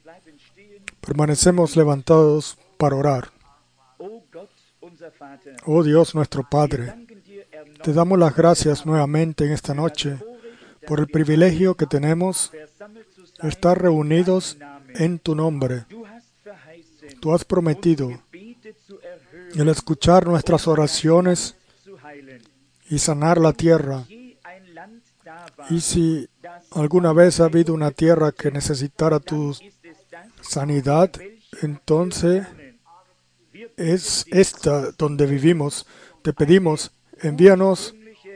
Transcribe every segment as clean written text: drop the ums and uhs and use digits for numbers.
Permanecemos levantados para orar. Oh Dios nuestro Padre, te damos las gracias nuevamente en esta noche por el privilegio que tenemos de estar reunidos en tu nombre. Tú has prometido el escuchar nuestras oraciones y sanar la tierra. Y si alguna vez ha habido una tierra que necesitara tu sanidad, entonces es esta donde vivimos. Te pedimos, envíanos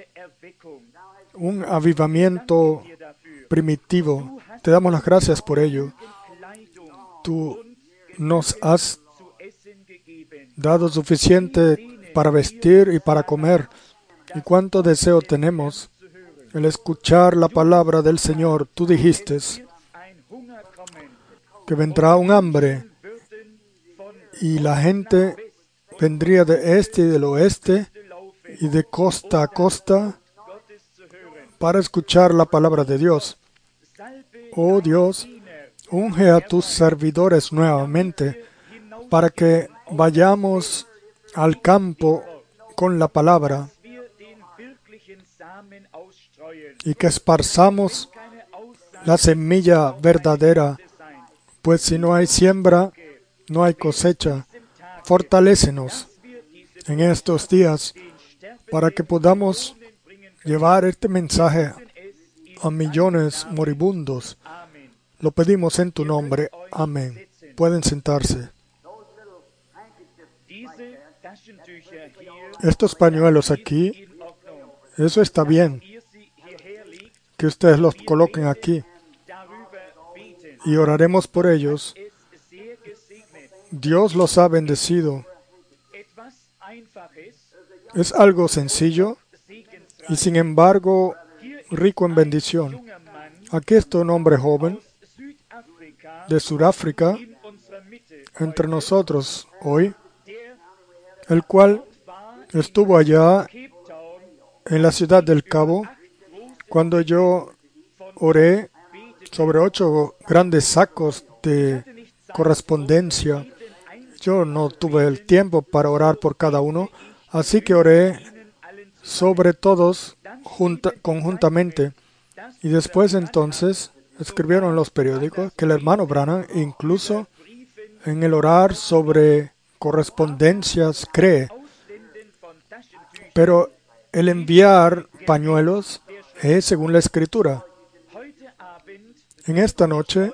un avivamiento primitivo. Te damos las gracias por ello. Tú nos has dado suficiente para vestir y para comer. Y cuánto deseo tenemos el escuchar la palabra del Señor. Tú dijiste que vendrá un hambre y la gente vendría de este y del oeste y de costa a costa para escuchar la palabra de Dios. Oh Dios, unge a tus servidores nuevamente para que vayamos al campo con la palabra y que esparzamos la semilla verdadera, pues si no hay siembra, no hay cosecha. Fortalécenos en estos días para que podamos llevar este mensaje a millones moribundos. Lo pedimos en tu nombre. Amén. Pueden sentarse. Estos pañuelos aquí, eso está bien, que ustedes los coloquen aquí y oraremos por ellos. Dios los ha bendecido. Es algo sencillo y sin embargo rico en bendición. Aquí está un hombre joven de Sudáfrica entre nosotros hoy, el cual estuvo allá en la ciudad del Cabo cuando yo oré sobre 8 grandes sacos de correspondencia. Yo no tuve el tiempo para orar por cada uno, así que oré sobre todos conjuntamente. Y después entonces escribieron en los periódicos que el hermano Branham, incluso en el orar sobre correspondencias, cree. Pero el enviar pañuelos es según la Escritura. En esta noche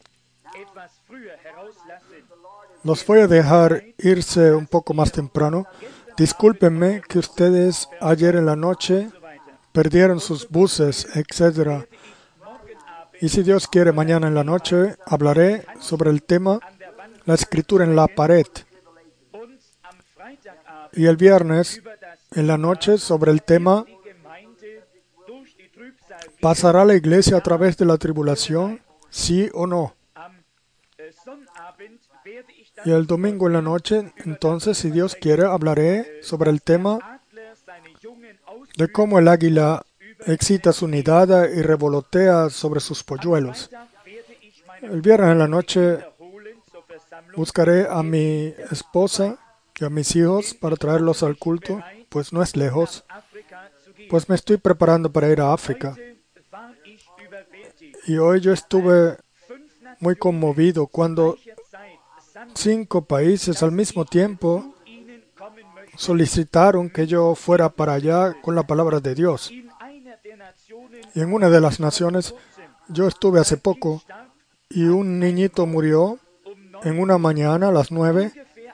los voy a dejar irse un poco más temprano. Discúlpenme que ustedes ayer en la noche perdieron sus buses, etc. Y si Dios quiere, mañana en la noche hablaré sobre el tema la escritura en la pared. Y el viernes en la noche sobre el tema ¿pasará la iglesia a través de la tribulación? ¿Sí o no? Y el domingo en la noche, entonces, si Dios quiere, hablaré sobre el tema de cómo el águila excita su nidada y revolotea sobre sus polluelos. El viernes en la noche buscaré a mi esposa y a mis hijos para traerlos al culto, pues no es lejos, pues me estoy preparando para ir a África. Y hoy yo estuve muy conmovido cuando 5 países al mismo tiempo solicitaron que yo fuera para allá con la palabra de Dios. Y en una de las naciones, yo estuve hace poco y un niñito murió en una mañana a las 9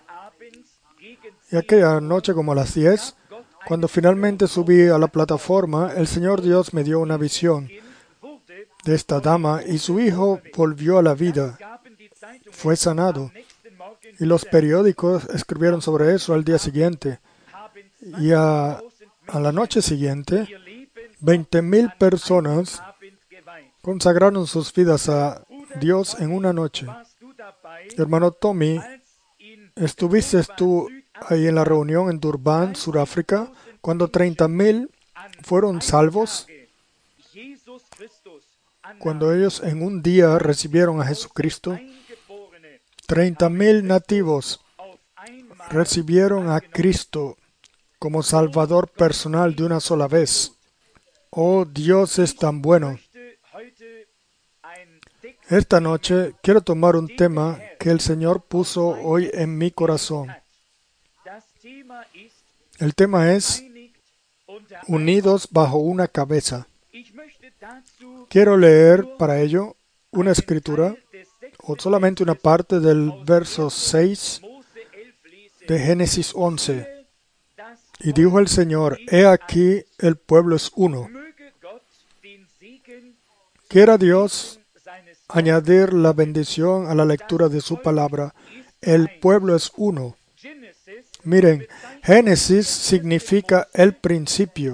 y aquella noche como a las 10, cuando finalmente subí a la plataforma, el Señor Dios me dio una visión de esta dama y su hijo volvió a la vida, fue sanado. Y los periódicos escribieron sobre eso al día siguiente. Y a la noche siguiente, 20,000 personas consagraron sus vidas a Dios en una noche. Hermano Tommy, ¿estuviste tú ahí en la reunión en Durban, Sudáfrica, cuando 30,000 fueron salvos? Cuando ellos en un día recibieron a Jesucristo 30,000 nativos recibieron a Cristo como Salvador personal de una sola vez. Oh, Dios es tan bueno. Esta noche quiero tomar un tema que el Señor puso hoy en mi corazón. El tema es unidos bajo una cabeza. Quiero leer para ello una escritura, o solamente una parte del verso 6 de Génesis 11. Y dijo el Señor, he aquí el pueblo es uno. Quiera Dios añadir la bendición a la lectura de su palabra. El pueblo es uno. Miren, Génesis significa el principio.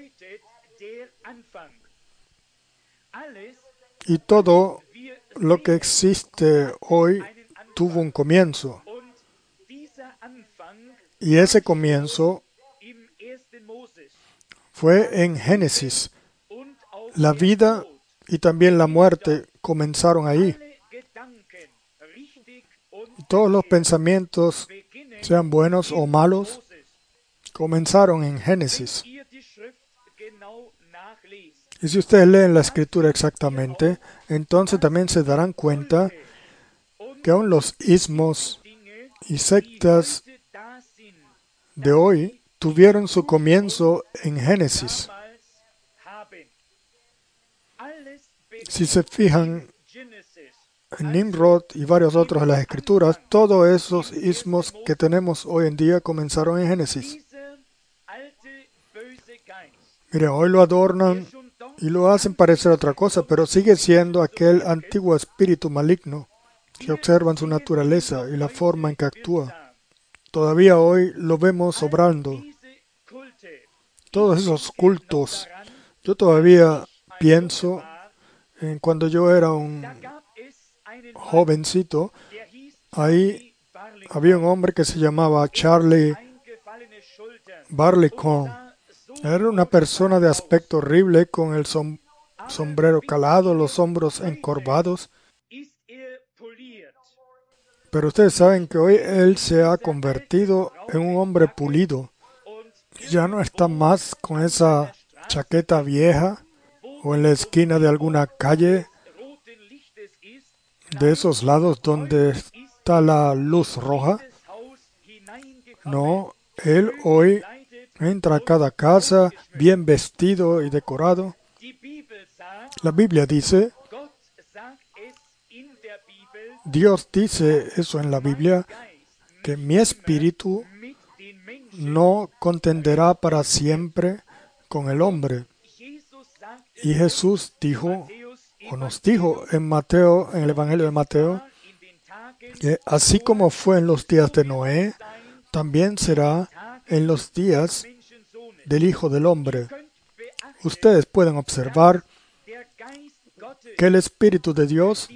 Y todo lo que existe hoy tuvo un comienzo. Y ese comienzo fue en Génesis. La vida y también la muerte comenzaron ahí. Todos los pensamientos, sean buenos o malos, comenzaron en Génesis. Y si ustedes leen la Escritura exactamente, entonces también se darán cuenta que aún los ismos y sectas de hoy tuvieron su comienzo en Génesis. Si se fijan en Nimrod y varios otros de las Escrituras, todos esos ismos que tenemos hoy en día comenzaron en Génesis. Miren, hoy lo adornan y lo hacen parecer otra cosa, pero sigue siendo aquel antiguo espíritu maligno que observan su naturaleza y la forma en que actúa. Todavía hoy lo vemos obrando. Todos esos cultos. Yo todavía pienso en cuando yo era un jovencito, ahí había un hombre que se llamaba Charlie Barleycorn. Era una persona de aspecto horrible con el sombrero calado, los hombros encorvados. Pero ustedes saben que hoy él se ha convertido en un hombre pulido. Ya no está más con esa chaqueta vieja o en la esquina de alguna calle de esos lados donde está la luz roja. No, él hoy entra a cada casa bien vestido y decorado. La Biblia dice, Dios dice eso en la Biblia, que mi espíritu no contenderá para siempre con el hombre. Y Jesús dijo, o nos dijo en Mateo, en el Evangelio de Mateo, que así como fue en los días de Noé, también será en los días del Hijo del Hombre. Ustedes pueden observar que el Espíritu de Dios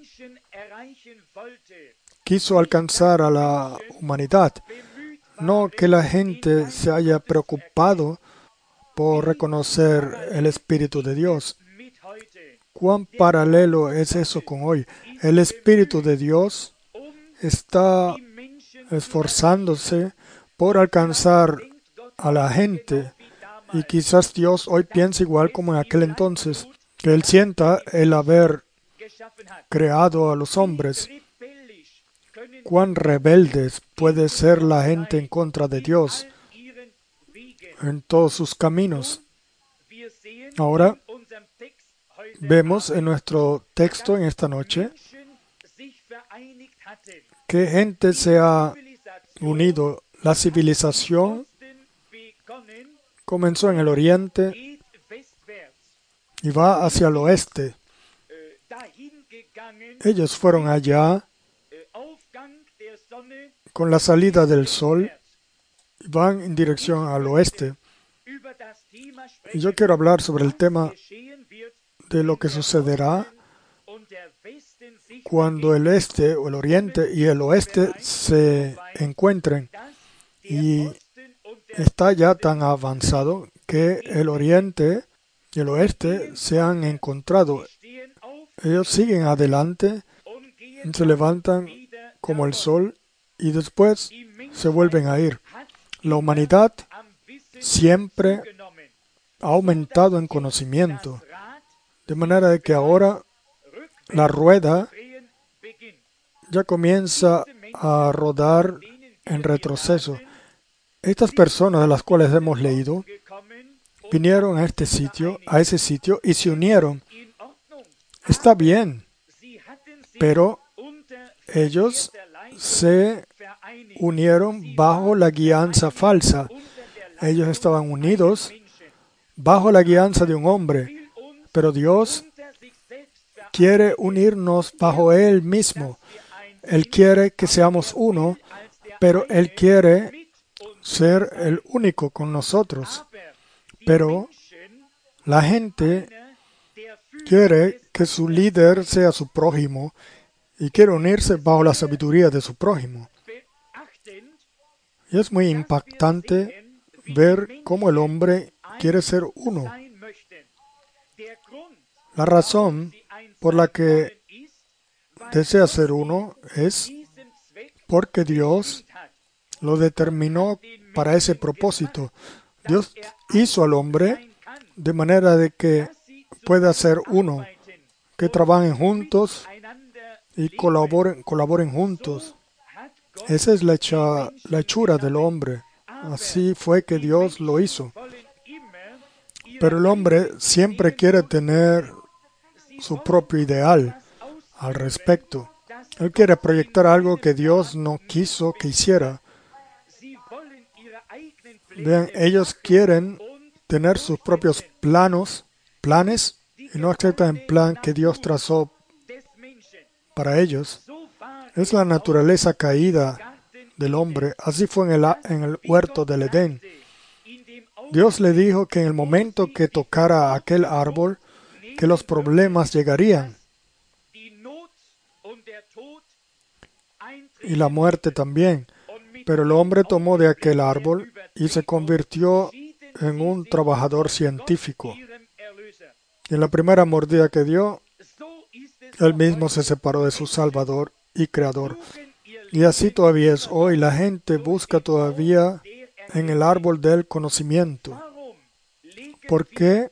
quiso alcanzar a la humanidad. No que la gente se haya preocupado por reconocer el Espíritu de Dios. ¿Cuán paralelo es eso con hoy? El Espíritu de Dios está esforzándose por alcanzar a la gente. Y quizás Dios hoy piensa igual como en aquel entonces, que Él sienta el haber creado a los hombres. Cuán rebeldes puede ser la gente en contra de Dios en todos sus caminos. Ahora vemos en nuestro texto en esta noche que gente se ha unido. La civilización comenzó en el oriente y va hacia el oeste. Ellos fueron allá con la salida del sol y van en dirección al oeste. Y yo quiero hablar sobre el tema de lo que sucederá cuando el este o el oriente y el oeste se encuentren. Y está ya tan avanzado que el oriente y el oeste se han encontrado. Ellos siguen adelante, se levantan como el sol y después se vuelven a ir. La humanidad siempre ha aumentado en conocimiento, de manera de que ahora la rueda ya comienza a rodar en retroceso. Estas personas de las cuales hemos leído vinieron a ese sitio y se unieron. Está bien, pero ellos se unieron bajo la guianza falsa. Ellos estaban unidos bajo la guianza de un hombre, pero Dios quiere unirnos bajo Él mismo. Él quiere que seamos uno, pero Él quiere ser el único con nosotros. Pero la gente quiere que su líder sea su prójimo y quiere unirse bajo la sabiduría de su prójimo. Y es muy impactante ver cómo el hombre quiere ser uno. La razón por la que desea ser uno es porque Dios lo determinó para ese propósito. Dios hizo al hombre de manera de que pueda ser uno, que trabajen juntos y colaboren juntos. Esa es la hechura del hombre. Así fue que Dios lo hizo. Pero el hombre siempre quiere tener su propio ideal al respecto. Él quiere proyectar algo que Dios no quiso que hiciera. Vean, ellos quieren tener sus propios planes, y no aceptan el plan que Dios trazó para ellos. Es la naturaleza caída del hombre. Así fue en el huerto del Edén. Dios le dijo que en el momento que tocara aquel árbol, que los problemas llegarían. Y la muerte también. Pero el hombre tomó de aquel árbol y se convirtió en un trabajador científico. Y en la primera mordida que dio, él mismo se separó de su Salvador y Creador. Y así todavía es hoy. La gente busca todavía en el árbol del conocimiento. ¿Por qué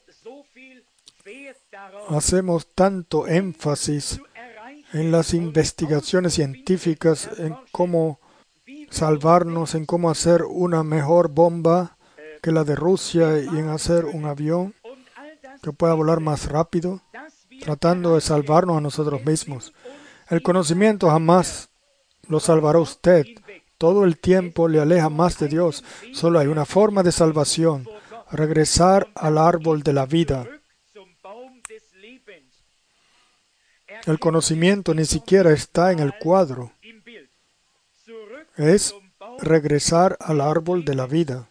hacemos tanto énfasis en las investigaciones científicas, en cómo salvarnos, en cómo hacer una mejor bomba que la de Rusia y en hacer un avión que pueda volar más rápido, tratando de salvarnos a nosotros mismos? El conocimiento jamás lo salvará a usted. Todo el tiempo le aleja más de Dios. Solo hay una forma de salvación: regresar al árbol de la vida. El conocimiento ni siquiera está en el cuadro. Es regresar al árbol de la vida.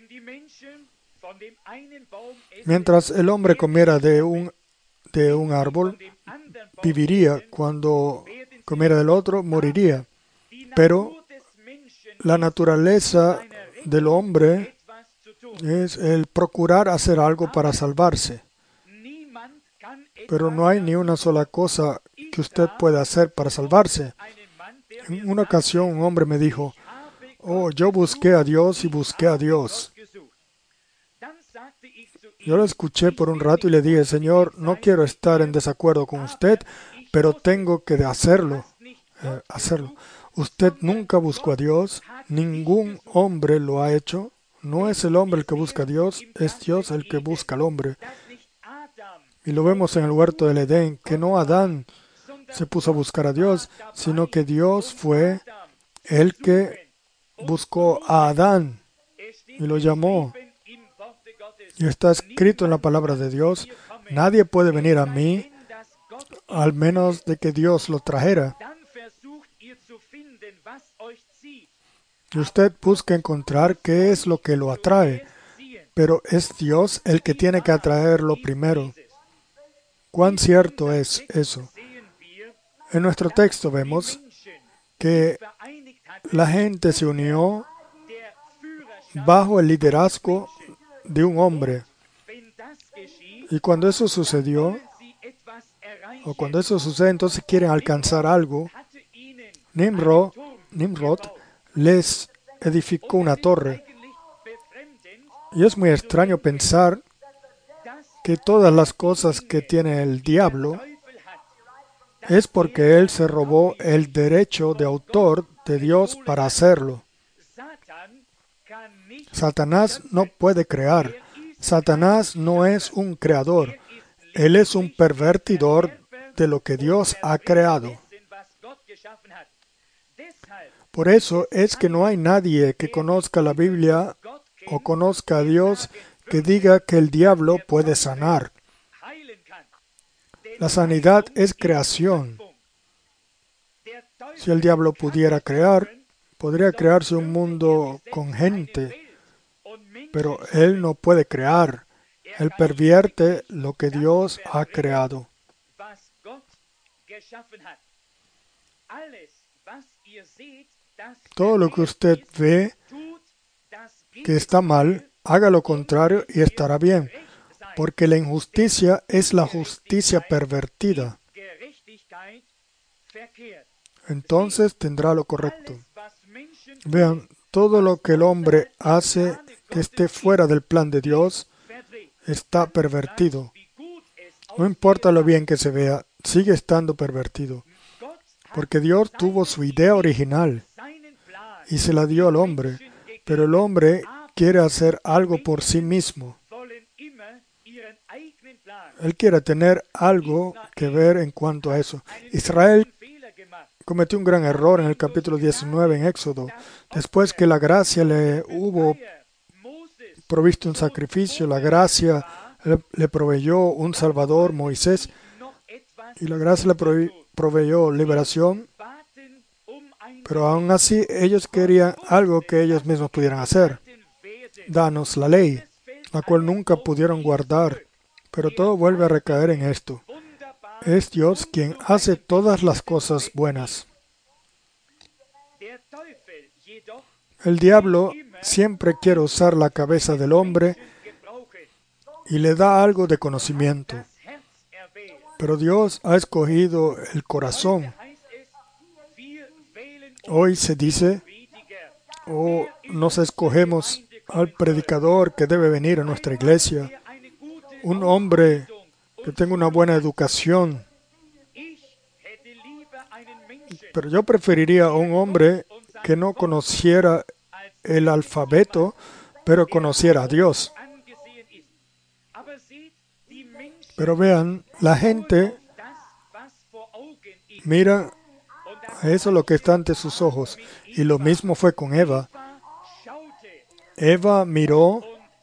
Mientras el hombre comiera de un árbol, viviría. Cuando comiera del otro, moriría. Pero la naturaleza del hombre es el procurar hacer algo para salvarse. Pero no hay ni una sola cosa que usted pueda hacer para salvarse. En una ocasión un hombre me dijo: "Oh, yo busqué a Dios y busqué a Dios". Yo lo escuché por un rato y le dije: "Señor, no quiero estar en desacuerdo con usted, pero tengo que hacerlo. Usted nunca buscó a Dios, ningún hombre lo ha hecho. No es el hombre el que busca a Dios, es Dios el que busca al hombre". Y lo vemos en el huerto del Edén, que no Adán se puso a buscar a Dios, sino que Dios fue el que buscó a Adán y lo llamó. Y está escrito en la palabra de Dios: nadie puede venir a mí al menos de que Dios lo trajera. Y usted busca encontrar qué es lo que lo atrae, pero es Dios el que tiene que atraerlo primero. ¿Cuán cierto es eso? En nuestro texto vemos que la gente se unió bajo el liderazgo de un hombre. Y cuando eso sucedió, entonces quieren alcanzar algo. Nimrod les edificó una torre. Y es muy extraño pensar que todas las cosas que tiene el diablo es porque él se robó el derecho de autor de Dios para hacerlo. Satanás no puede crear. Satanás no es un creador. Él es un pervertidor de lo que Dios ha creado. Por eso es que no hay nadie que conozca la Biblia o conozca a Dios que diga que el diablo puede sanar. La sanidad es creación. Si el diablo pudiera crear, podría crearse un mundo con gente, pero él no puede crear. Él pervierte lo que Dios ha creado. Todo lo que usted ve que está mal, haga lo contrario y estará bien, porque la injusticia es la justicia pervertida. Entonces tendrá lo correcto. Vean, todo lo que el hombre hace que esté fuera del plan de Dios está pervertido. No importa lo bien que se vea, sigue estando pervertido. Porque Dios tuvo su idea original y se la dio al hombre, pero el hombre quiere hacer algo por sí mismo. Él quiere tener algo que ver en cuanto a eso. Israel cometió un gran error en el capítulo 19 en Éxodo. Después que la gracia le hubo provisto un sacrificio, la gracia le proveyó un Salvador, Moisés, y la gracia le proveyó liberación, pero aún así ellos querían algo que ellos mismos pudieran hacer. Danos la ley, la cual nunca pudieron guardar, pero todo vuelve a recaer en esto. Es Dios quien hace todas las cosas buenas. El diablo siempre quiere usar la cabeza del hombre y le da algo de conocimiento. Pero Dios ha escogido el corazón. Hoy se dice, nos escogemos al predicador que debe venir a nuestra iglesia, un hombre que tenga una buena educación. Pero yo preferiría a un hombre que no conociera el alfabeto, pero conociera a Dios. Pero vean, la gente mira a eso lo que está ante sus ojos. Y lo mismo fue con Eva. Eva miró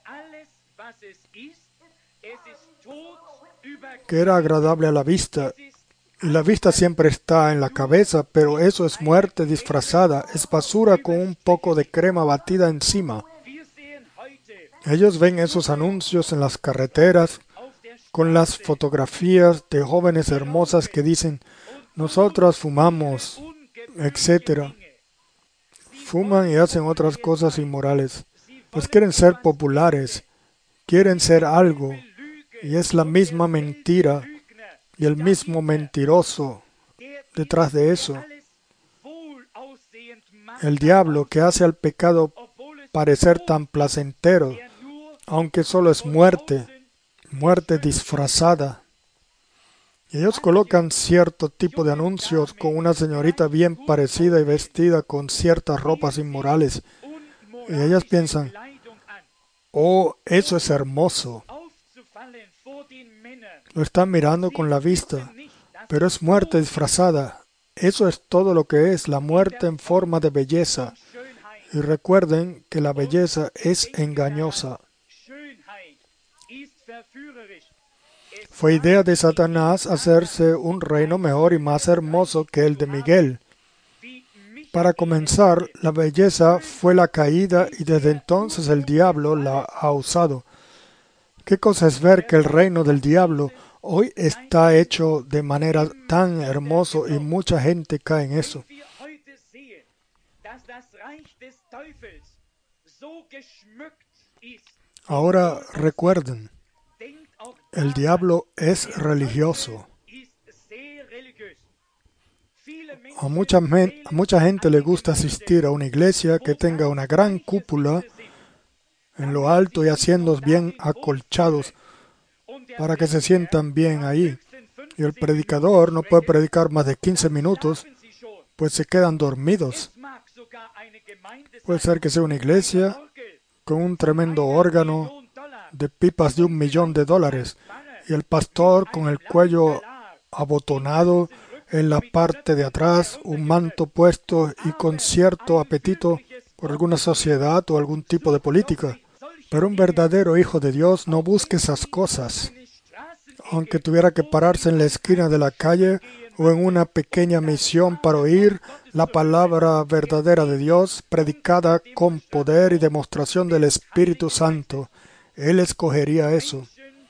que era agradable a la vista. Y la vista siempre está en la cabeza, pero eso es muerte disfrazada. Es basura con un poco de crema batida encima. Ellos ven esos anuncios en las carreteras con las fotografías de jóvenes hermosas que dicen, nosotras fumamos, etc. Fuman y hacen otras cosas inmorales. Pues quieren ser populares, quieren ser algo, y es la misma mentira y el mismo mentiroso detrás de eso. El diablo que hace al pecado parecer tan placentero, aunque solo es muerte, muerte disfrazada. Y ellos colocan cierto tipo de anuncios con una señorita bien parecida y vestida con ciertas ropas inmorales. Y ellas piensan, eso es hermoso. Lo están mirando con la vista, pero es muerte disfrazada. Eso es todo lo que es la muerte en forma de belleza. Y recuerden que la belleza es engañosa. Fue idea de Satanás hacerse un reino mejor y más hermoso que el de Miguel. Para comenzar, la belleza fue la caída y desde entonces el diablo la ha usado. ¿Qué cosa es ver que el reino del diablo hoy está hecho de manera tan hermoso y mucha gente cae en eso? Ahora recuerden, el diablo es religioso. A mucha gente le gusta asistir a una iglesia que tenga una gran cúpula en lo alto y asientos bien acolchados para que se sientan bien ahí. Y el predicador no puede predicar más de 15 minutos, pues se quedan dormidos. Puede ser que sea una iglesia con un tremendo órgano de pipas de $1.000.000 y el pastor con el cuello abotonado en la parte de atrás, un manto puesto y con cierto apetito por alguna sociedad o algún tipo de política. Pero un verdadero hijo de Dios no busca esas cosas. Aunque tuviera que pararse en la esquina de la calle o en una pequeña misión para oír la palabra verdadera de Dios, predicada con poder y demostración del Espíritu Santo, él escogería eso.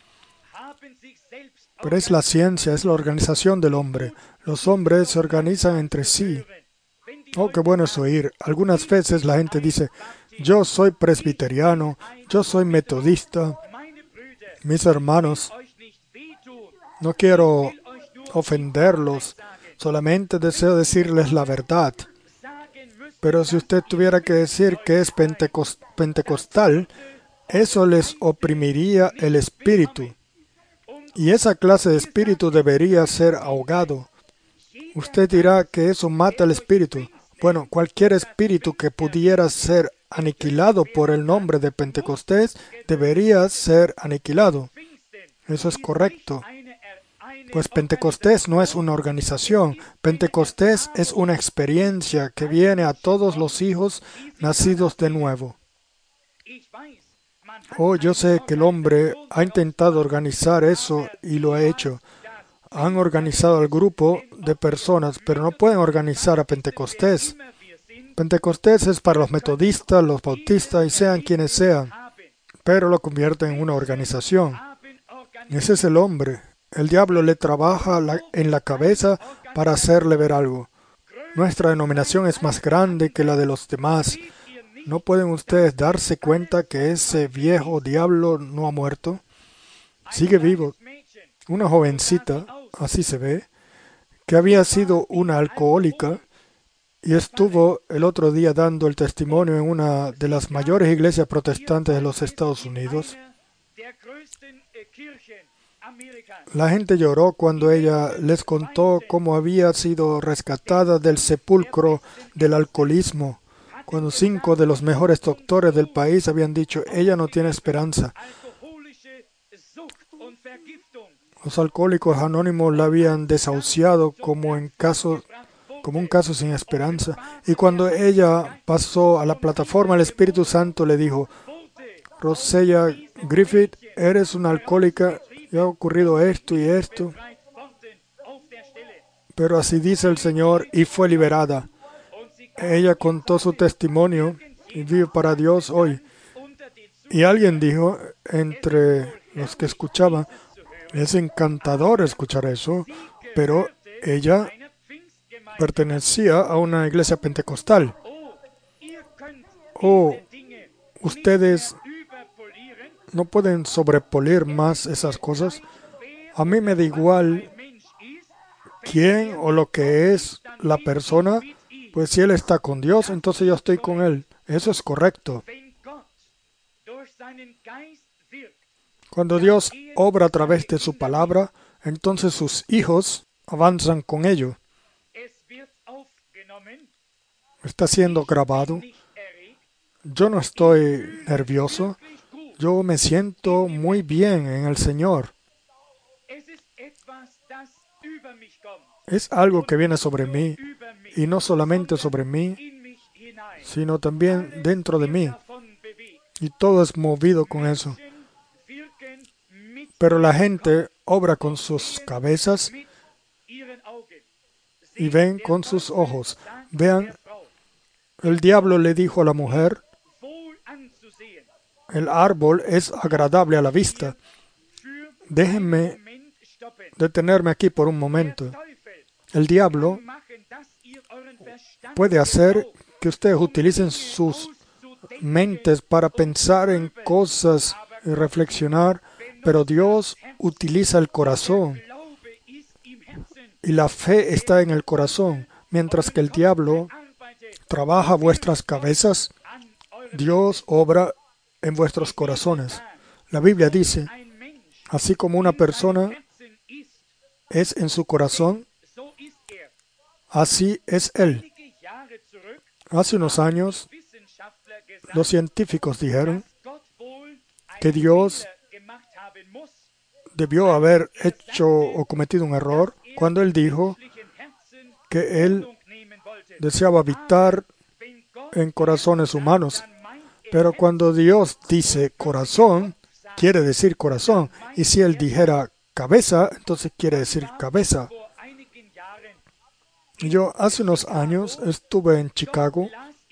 Pero es la ciencia, es la organización del hombre. Los hombres se organizan entre sí. Oh, qué bueno es oír. Algunas veces la gente dice, yo soy presbiteriano, yo soy metodista. Mis hermanos, no quiero ofenderlos, solamente deseo decirles la verdad. Pero si usted tuviera que decir que es pentecostal, eso les oprimiría el espíritu. Y esa clase de espíritu debería ser ahogado. Usted dirá que eso mata el espíritu. Bueno, cualquier espíritu que pudiera ser aniquilado por el nombre de Pentecostés debería ser aniquilado. Eso es correcto. Pues Pentecostés no es una organización. Pentecostés es una experiencia que viene a todos los hijos nacidos de nuevo. Oh, yo sé que el hombre ha intentado organizar eso y lo ha hecho. Han organizado al grupo de personas, pero no pueden organizar a Pentecostés. Pentecostés es para los metodistas, los bautistas y sean quienes sean, pero lo convierten en una organización. Ese es el hombre. El diablo le trabaja en la cabeza para hacerle ver algo. Nuestra denominación es más grande que la de los demás. ¿No pueden ustedes darse cuenta que ese viejo diablo no ha muerto? Sigue vivo. Una jovencita, así se ve, que había sido una alcohólica y estuvo el otro día dando el testimonio en una de las mayores iglesias protestantes de los Estados Unidos. La gente lloró cuando ella les contó cómo había sido rescatada del sepulcro del alcoholismo, cuando 5 de los mejores doctores del país habían dicho, ella no tiene esperanza. Los alcohólicos anónimos la habían desahuciado como un caso sin esperanza. Y cuando ella pasó a la plataforma, el Espíritu Santo le dijo, Rosella Griffith, eres una alcohólica y ha ocurrido esto y esto. Pero así dice el Señor, y fue liberada. Ella contó su testimonio y vive para Dios hoy. Y alguien dijo, entre los que escuchaban, es encantador escuchar eso, pero ella pertenecía a una iglesia pentecostal. Oh, ustedes no pueden sobrepolir más esas cosas. A mí me da igual quién o lo que es la persona, pues si él está con Dios, entonces yo estoy con él. Eso es correcto. Cuando Dios obra a través de su palabra, entonces sus hijos avanzan con ello. Está siendo grabado. Yo no estoy nervioso. Yo me siento muy bien en el Señor. Es algo que viene sobre mí, y no solamente sobre mí, sino también dentro de mí. Y todo es movido con eso. Pero la gente obra con sus cabezas y ven con sus ojos. Vean, el diablo le dijo a la mujer, el árbol es agradable a la vista. Déjenme detenerme aquí por un momento. El diablo puede hacer que ustedes utilicen sus mentes para pensar en cosas y reflexionar, pero Dios utiliza el corazón y la fe está en el corazón. Mientras que el diablo trabaja vuestras cabezas, Dios obra en vuestros corazones. La Biblia dice, así como una persona es en su corazón, así es él. Hace unos años, los científicos dijeron que Dios debió haber hecho o cometido un error cuando Él dijo que Él deseaba habitar en corazones humanos. Pero cuando Dios dice corazón, quiere decir corazón. Y si Él dijera cabeza, entonces quiere decir cabeza. Yo hace unos años estuve en Chicago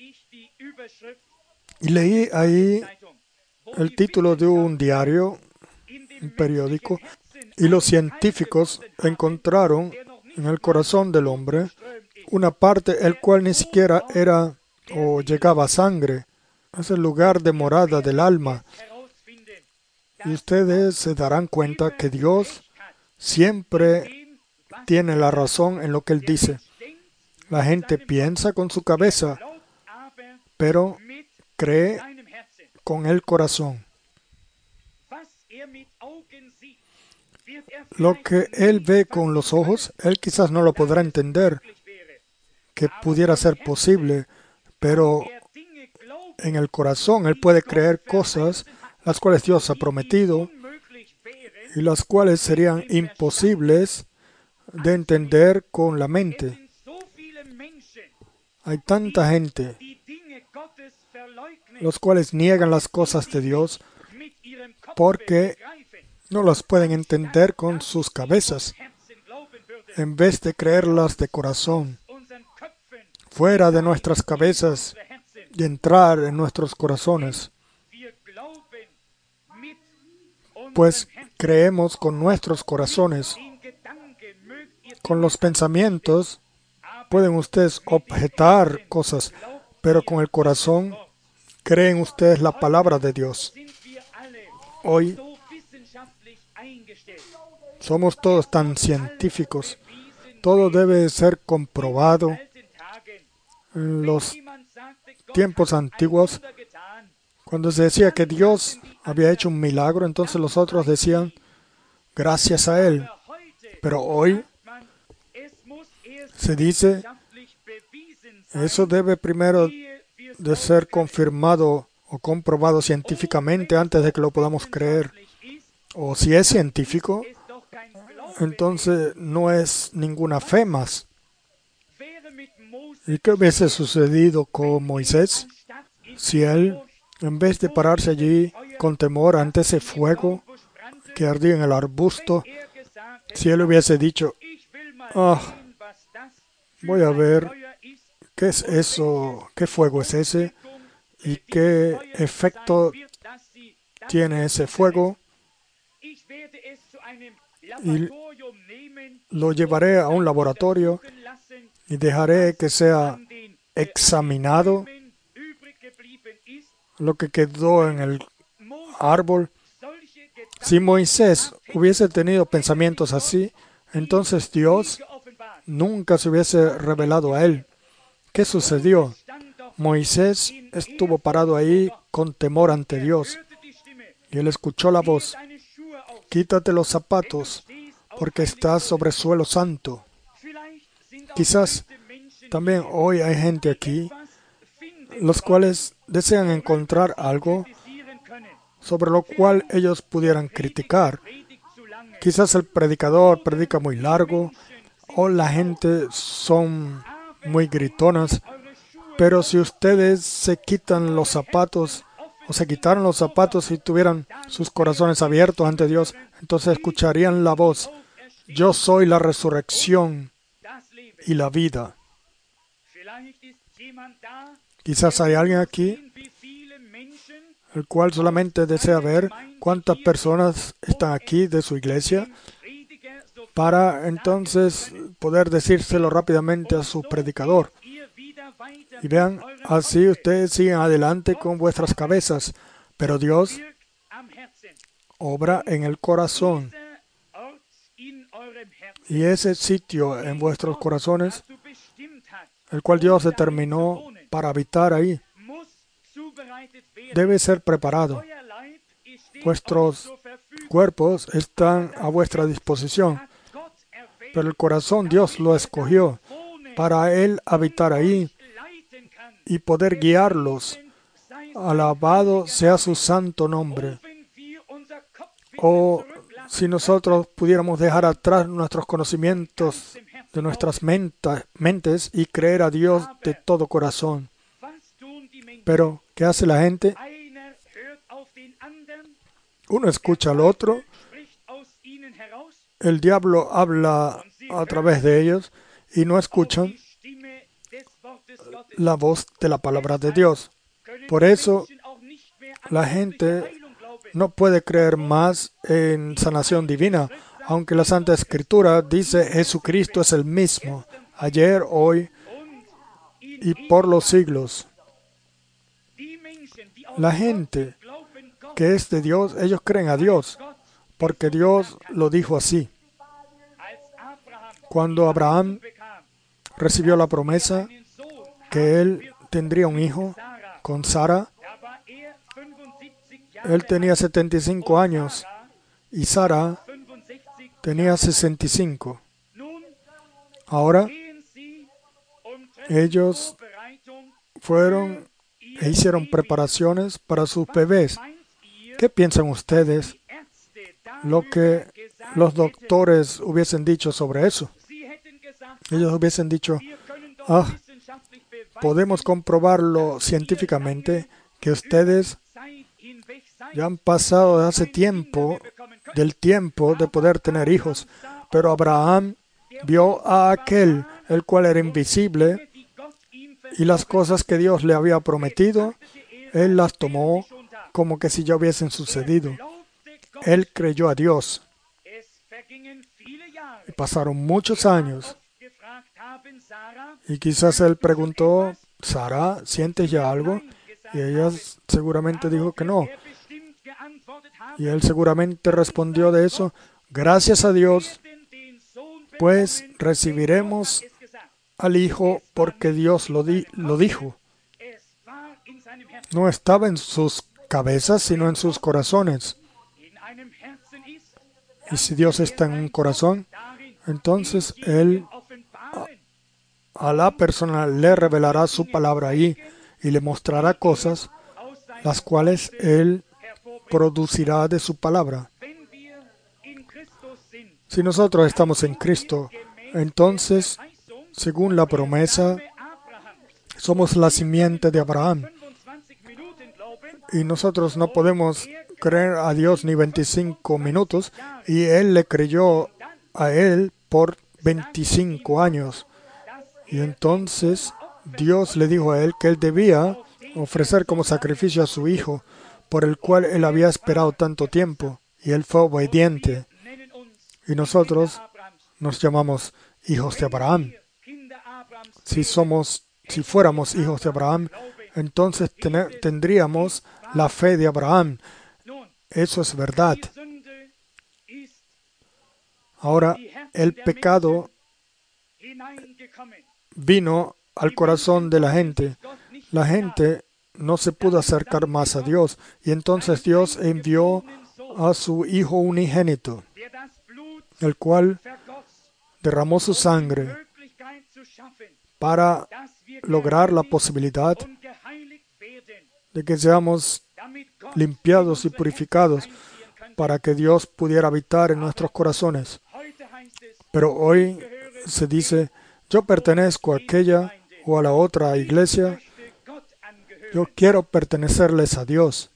y leí ahí el título de un diario, un periódico, y los científicos encontraron en el corazón del hombre una parte el cual ni siquiera era o llegaba a sangre. Es el lugar de morada del alma. Y ustedes se darán cuenta que Dios siempre tiene la razón en lo que Él dice. La gente piensa con su cabeza, pero cree con el corazón. Lo que Él ve con los ojos, Él quizás no lo podrá entender, que pudiera ser posible, pero en el corazón Él puede creer cosas las cuales Dios ha prometido y las cuales serían imposibles de entender con la mente. Hay tanta gente los cuales niegan las cosas de Dios porque no las pueden entender con sus cabezas, en vez de creerlas de corazón, fuera de nuestras cabezas y entrar en nuestros corazones. Pues creemos con nuestros corazones. Con los pensamientos pueden ustedes objetar cosas, pero con el corazón creen ustedes la palabra de Dios. Hoy somos todos tan científicos. Todo debe ser comprobado. En los tiempos antiguos, cuando se decía que Dios había hecho un milagro, entonces los otros decían, gracias a Él. Pero hoy se dice, eso debe primero de ser confirmado o comprobado científicamente antes de que lo podamos creer. O si es científico, entonces no es ninguna fe más. ¿Y qué hubiese sucedido con Moisés si él, en vez de pararse allí con temor ante ese fuego que ardía en el arbusto, si él hubiese dicho, voy a ver qué es eso, qué fuego es ese y qué efecto tiene ese fuego, y lo llevaré a un laboratorio y dejaré que sea examinado lo que quedó en el árbol. Si Moisés hubiese tenido pensamientos así, entonces Dios nunca se hubiese revelado a él. ¿Qué sucedió? Moisés estuvo parado ahí con temor ante Dios y él escuchó la voz: quítate los zapatos porque estás sobre suelo santo. Quizás también hoy hay gente aquí los cuales desean encontrar algo sobre lo cual ellos pudieran criticar. Quizás el predicador predica muy largo o la gente son muy gritonas, pero si ustedes se quitan los zapatos o se quitaron los zapatos y tuvieran sus corazones abiertos ante Dios, entonces escucharían la voz: yo soy la resurrección y la vida. Quizás hay alguien aquí el cual solamente desea ver cuántas personas están aquí de su iglesia para entonces poder decírselo rápidamente a su predicador. Y vean, así ustedes siguen adelante con vuestras cabezas, pero Dios obra en el corazón. Y ese sitio en vuestros corazones el cual Dios determinó para habitar ahí, debe ser preparado. Vuestros cuerpos están a vuestra disposición, pero el corazón Dios lo escogió para Él habitar ahí y poder guiarlos. Alabado sea su santo nombre. O si nosotros pudiéramos dejar atrás nuestros conocimientos de nuestras mentes y creer a Dios de todo corazón. Pero, ¿qué hace la gente? Uno escucha al otro, el diablo habla a través de ellos y no escuchan la voz de la palabra de Dios. Por eso, la gente no puede creer más en sanación divina, aunque la Santa Escritura dice Jesucristo es el mismo, ayer, hoy y por los siglos. La gente que es de Dios, ellos creen a Dios, porque Dios lo dijo así. Cuando Abraham recibió la promesa que él tendría un hijo con Sara, él tenía 75 años y Sara tenía 65. Ahora, ellos fueron e hicieron preparaciones para sus bebés. ¿Qué piensan ustedes lo que los doctores hubiesen dicho sobre eso? Ellos hubiesen dicho, podemos comprobarlo científicamente que ustedes ya han pasado hace tiempo, del tiempo de poder tener hijos, pero Abraham vio a aquel, el cual era invisible, y las cosas que Dios le había prometido, él las tomó como que si ya hubiesen sucedido. Él creyó a Dios. Y pasaron muchos años. Y quizás él preguntó, Sara, ¿sientes ya algo? Y ella seguramente dijo que no. Y él seguramente respondió de eso, gracias a Dios, pues recibiremos al Hijo porque Dios lo dijo. No estaba en sus cabezas, sino en sus corazones. Y si Dios está en un corazón, entonces Él a la persona le revelará su palabra ahí y le mostrará cosas las cuales Él producirá de su palabra. Si nosotros estamos en Cristo, entonces, según la promesa, somos la simiente de Abraham. Y nosotros no podemos creer a Dios ni 25 minutos, y Él le creyó a Él por 25 años. Y entonces Dios le dijo a Él que Él debía ofrecer como sacrificio a su Hijo, por el cual Él había esperado tanto tiempo, y Él fue obediente. Y nosotros nos llamamos hijos de Abraham. Si fuéramos hijos de Abraham, entonces tendríamos la fe de Abraham. Eso es verdad. Ahora, el pecado vino al corazón de la gente. La gente no se pudo acercar más a Dios, y entonces Dios envió a su Hijo unigénito, el cual derramó su sangre para lograr la posibilidad de que seamos limpiados y purificados para que Dios pudiera habitar en nuestros corazones. Pero hoy se dice, yo pertenezco a aquella o a la otra iglesia, yo quiero pertenecerles a Dios.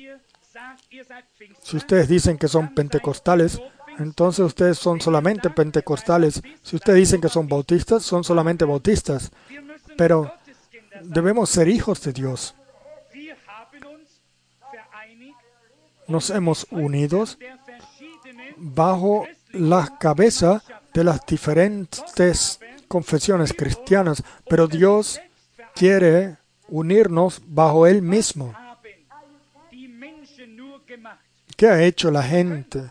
Si ustedes dicen que son pentecostales, entonces ustedes son solamente pentecostales. Si ustedes dicen que son bautistas, son solamente bautistas. Pero debemos ser hijos de Dios. Nos hemos unidos bajo la cabeza de las diferentes confesiones cristianas, pero Dios quiere unirnos bajo Él mismo. ¿Qué ha hecho la gente?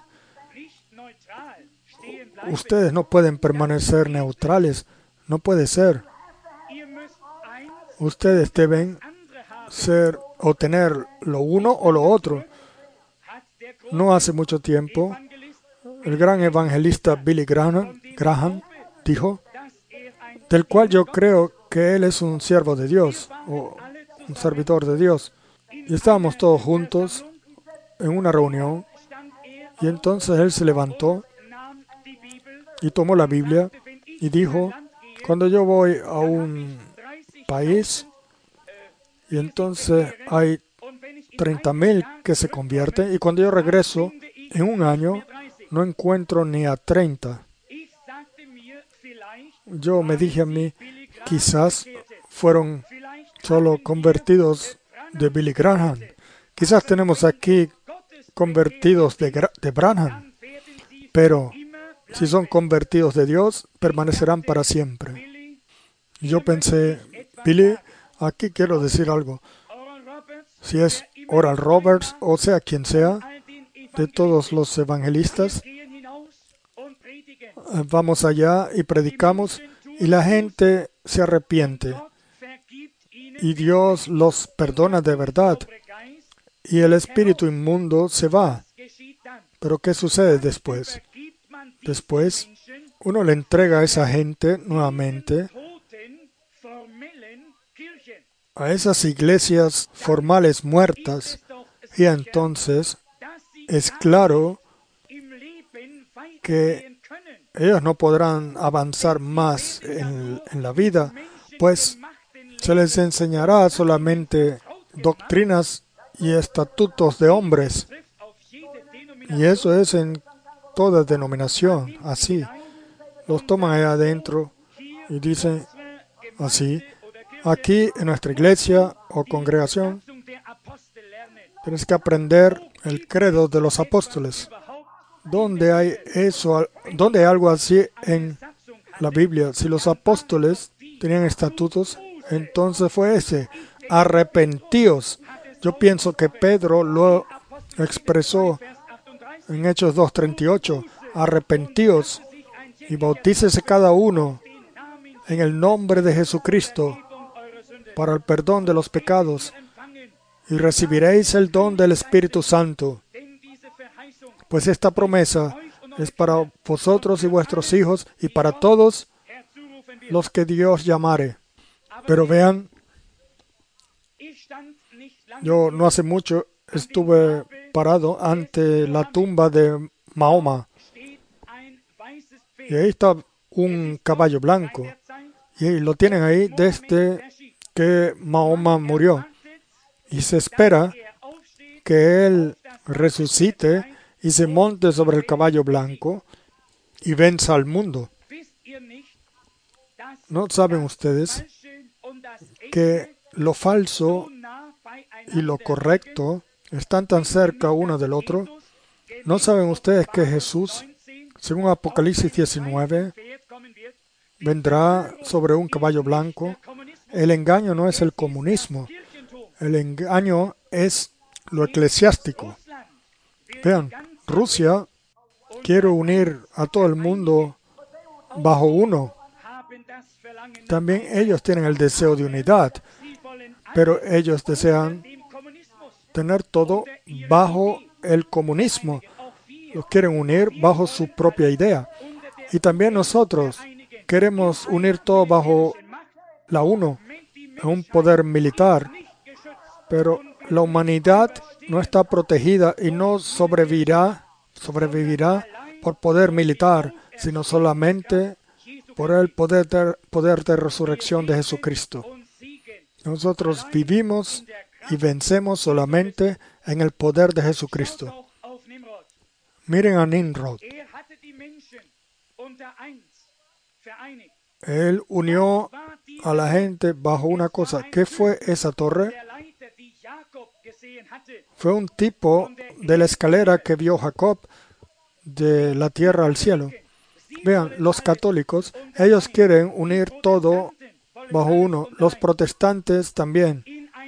Ustedes no pueden permanecer neutrales. No puede ser. Ustedes deben ser o tener lo uno o lo otro. No hace mucho tiempo, el gran evangelista Billy Graham dijo, del cual yo creo que él es un siervo de Dios o un servidor de Dios. Y estábamos todos juntos en una reunión y entonces él se levantó y tomó la Biblia y dijo, cuando yo voy a un país y entonces hay 30,000 que se convierten y cuando yo regreso en un año no encuentro ni a 30. Yo me dije a mí, quizás fueron solo convertidos de Billy Graham. Quizás tenemos aquí convertidos de Branham, pero si son convertidos de Dios, permanecerán para siempre. Y yo pensé, Billy, aquí quiero decir algo. Si es Oral Roberts, o sea quien sea, de todos los evangelistas, vamos allá y predicamos y la gente se arrepiente y Dios los perdona de verdad y el espíritu inmundo se va. Pero ¿qué sucede después? Después, uno le entrega a esa gente nuevamente a esas iglesias formales muertas y entonces es claro que ellos no podrán avanzar más en la vida, pues se les enseñará solamente doctrinas y estatutos de hombres. Y eso es en toda denominación, así. Los toman allá adentro y dicen así, aquí en nuestra iglesia o congregación tienes que aprender el credo de los apóstoles. ¿Dónde hay eso? ¿Dónde hay algo así en la Biblia? Si los apóstoles tenían estatutos, entonces fue ese, arrepentíos. Yo pienso que Pedro lo expresó en Hechos 2:38, arrepentíos y bautícese cada uno en el nombre de Jesucristo para el perdón de los pecados y recibiréis el don del Espíritu Santo. Pues esta promesa es para vosotros y vuestros hijos y para todos los que Dios llamare. Pero vean, yo no hace mucho estuve parado ante la tumba de Mahoma y ahí está un caballo blanco y lo tienen ahí desde que Mahoma murió y se espera que él resucite y se monte sobre el caballo blanco y venza al mundo. ¿No saben ustedes que lo falso y lo correcto están tan cerca uno del otro? ¿No saben ustedes que Jesús, según Apocalipsis 19, vendrá sobre un caballo blanco? El engaño no es el comunismo, el engaño es lo eclesiástico. Vean, Rusia quiere unir a todo el mundo bajo uno. También ellos tienen el deseo de unidad, pero ellos desean tener todo bajo el comunismo. Los quieren unir bajo su propia idea. Y también nosotros queremos unir todo bajo la UNO, un poder militar, pero la humanidad no está protegida y no sobrevivirá por poder militar, sino solamente por el poder de resurrección de Jesucristo. Nosotros vivimos y vencemos solamente en el poder de Jesucristo. Miren a Nimrod. Él unió a la gente bajo una cosa. ¿Qué fue esa torre? Fue un tipo de la escalera que vio Jacob de la tierra al cielo. Vean, los católicos, ellos quieren unir todo bajo uno. Los protestantes también,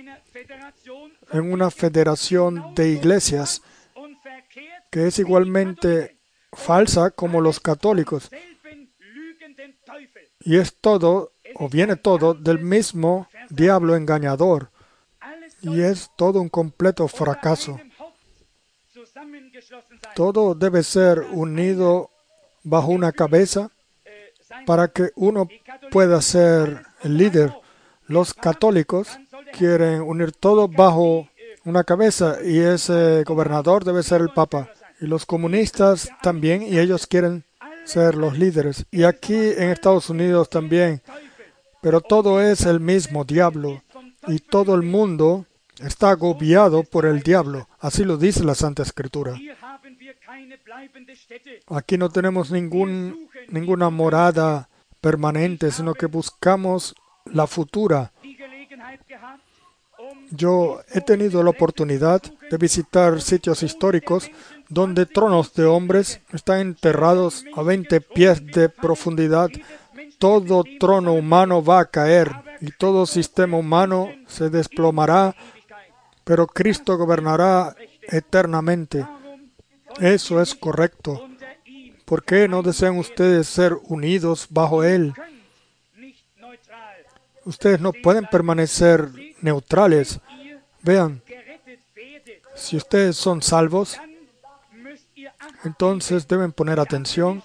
en una federación de iglesias que es igualmente falsa como los católicos. Y es todo, o viene todo, del mismo diablo engañador y es todo un completo fracaso. Todo debe ser unido bajo una cabeza para que uno pueda ser el líder. Los católicos quieren unir todo bajo una cabeza y ese gobernador debe ser el Papa. Y los comunistas también, y ellos quieren ser los líderes. Y aquí en Estados Unidos también. Pero todo es el mismo diablo y todo el mundo está agobiado por el diablo. Así lo dice la Santa Escritura. Aquí no tenemos ninguna morada permanente, sino que buscamos la futura. Yo he tenido la oportunidad de visitar sitios históricos donde tronos de hombres están enterrados a 20 pies de profundidad. Todo trono humano va a caer y todo sistema humano se desplomará, pero Cristo gobernará eternamente. Eso es correcto. ¿Por qué no desean ustedes ser unidos bajo Él? Ustedes no pueden permanecer neutrales. Vean, si ustedes son salvos, entonces deben poner atención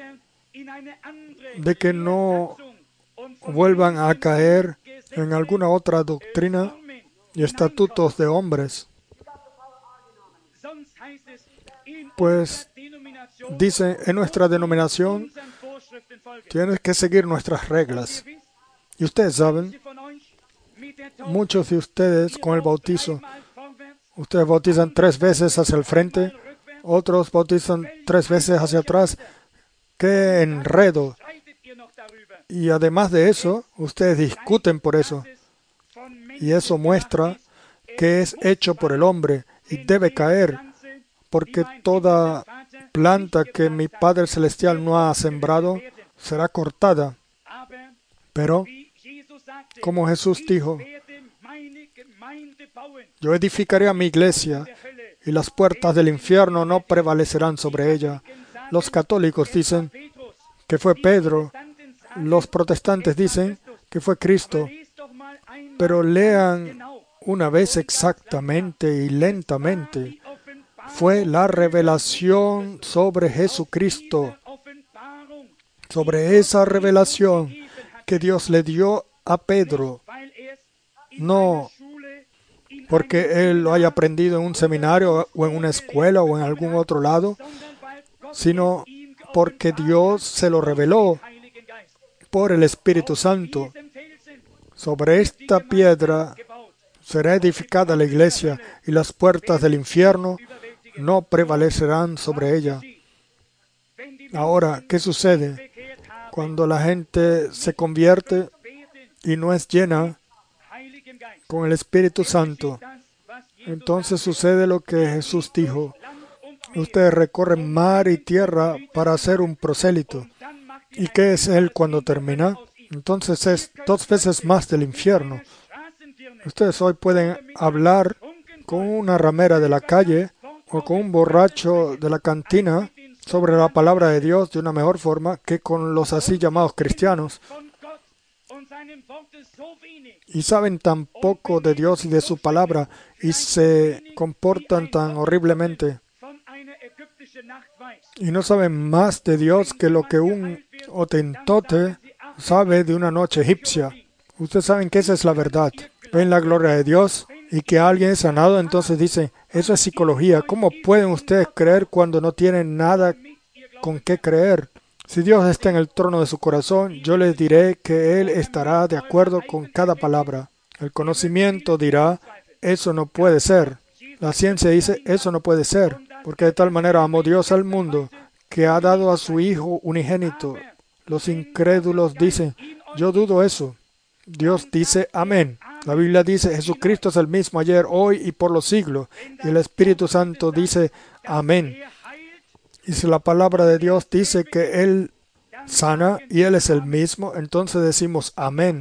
de que no vuelvan a caer en alguna otra doctrina y estatutos de hombres. Pues dice, en nuestra denominación tienes que seguir nuestras reglas. Y ustedes saben, muchos de ustedes con el bautizo, ustedes bautizan 3 veces hacia el frente, otros bautizan 3 veces hacia atrás. ¡Qué enredo! Y además de eso, ustedes discuten por eso. Y eso muestra que es hecho por el hombre y debe caer, porque toda planta que mi Padre Celestial no ha sembrado será cortada. Pero, como Jesús dijo, yo edificaré a mi iglesia y las puertas del infierno no prevalecerán sobre ella. Los católicos dicen que fue Pedro, los protestantes dicen que fue Cristo, pero lean una vez exactamente y lentamente. Fue la revelación sobre Jesucristo, sobre esa revelación que Dios le dio a Pedro, no porque él lo haya aprendido en un seminario o en una escuela o en algún otro lado, sino porque Dios se lo reveló por el Espíritu Santo. Sobre esta piedra será edificada la iglesia y las puertas del infierno no prevalecerán sobre ella. Ahora, ¿qué sucede? Cuando la gente se convierte y no es llena con el Espíritu Santo, entonces sucede lo que Jesús dijo. Ustedes recorren mar y tierra para hacer un prosélito. ¿Y qué es él cuando termina? Entonces es 2 veces más del infierno. Ustedes hoy pueden hablar con una ramera de la calle o con un borracho de la cantina sobre la palabra de Dios de una mejor forma que con los así llamados cristianos. Y saben tan poco de Dios y de su palabra y se comportan tan horriblemente. Y no saben más de Dios que lo que un hotentote sabe de una noche egipcia. Ustedes saben que esa es la verdad. Ven la gloria de Dios y que alguien es sanado, entonces dicen, eso es psicología. ¿Cómo pueden ustedes creer cuando no tienen nada con qué creer? Si Dios está en el trono de su corazón, yo les diré que Él estará de acuerdo con cada palabra. El conocimiento dirá, eso no puede ser. La ciencia dice, eso no puede ser, porque de tal manera amó Dios al mundo, que ha dado a su Hijo unigénito. Los incrédulos dicen, yo dudo eso. Dios dice, amén. La Biblia dice, Jesucristo es el mismo ayer, hoy y por los siglos. Y el Espíritu Santo dice, amén. Y si la palabra de Dios dice que Él sana y Él es el mismo, entonces decimos amén.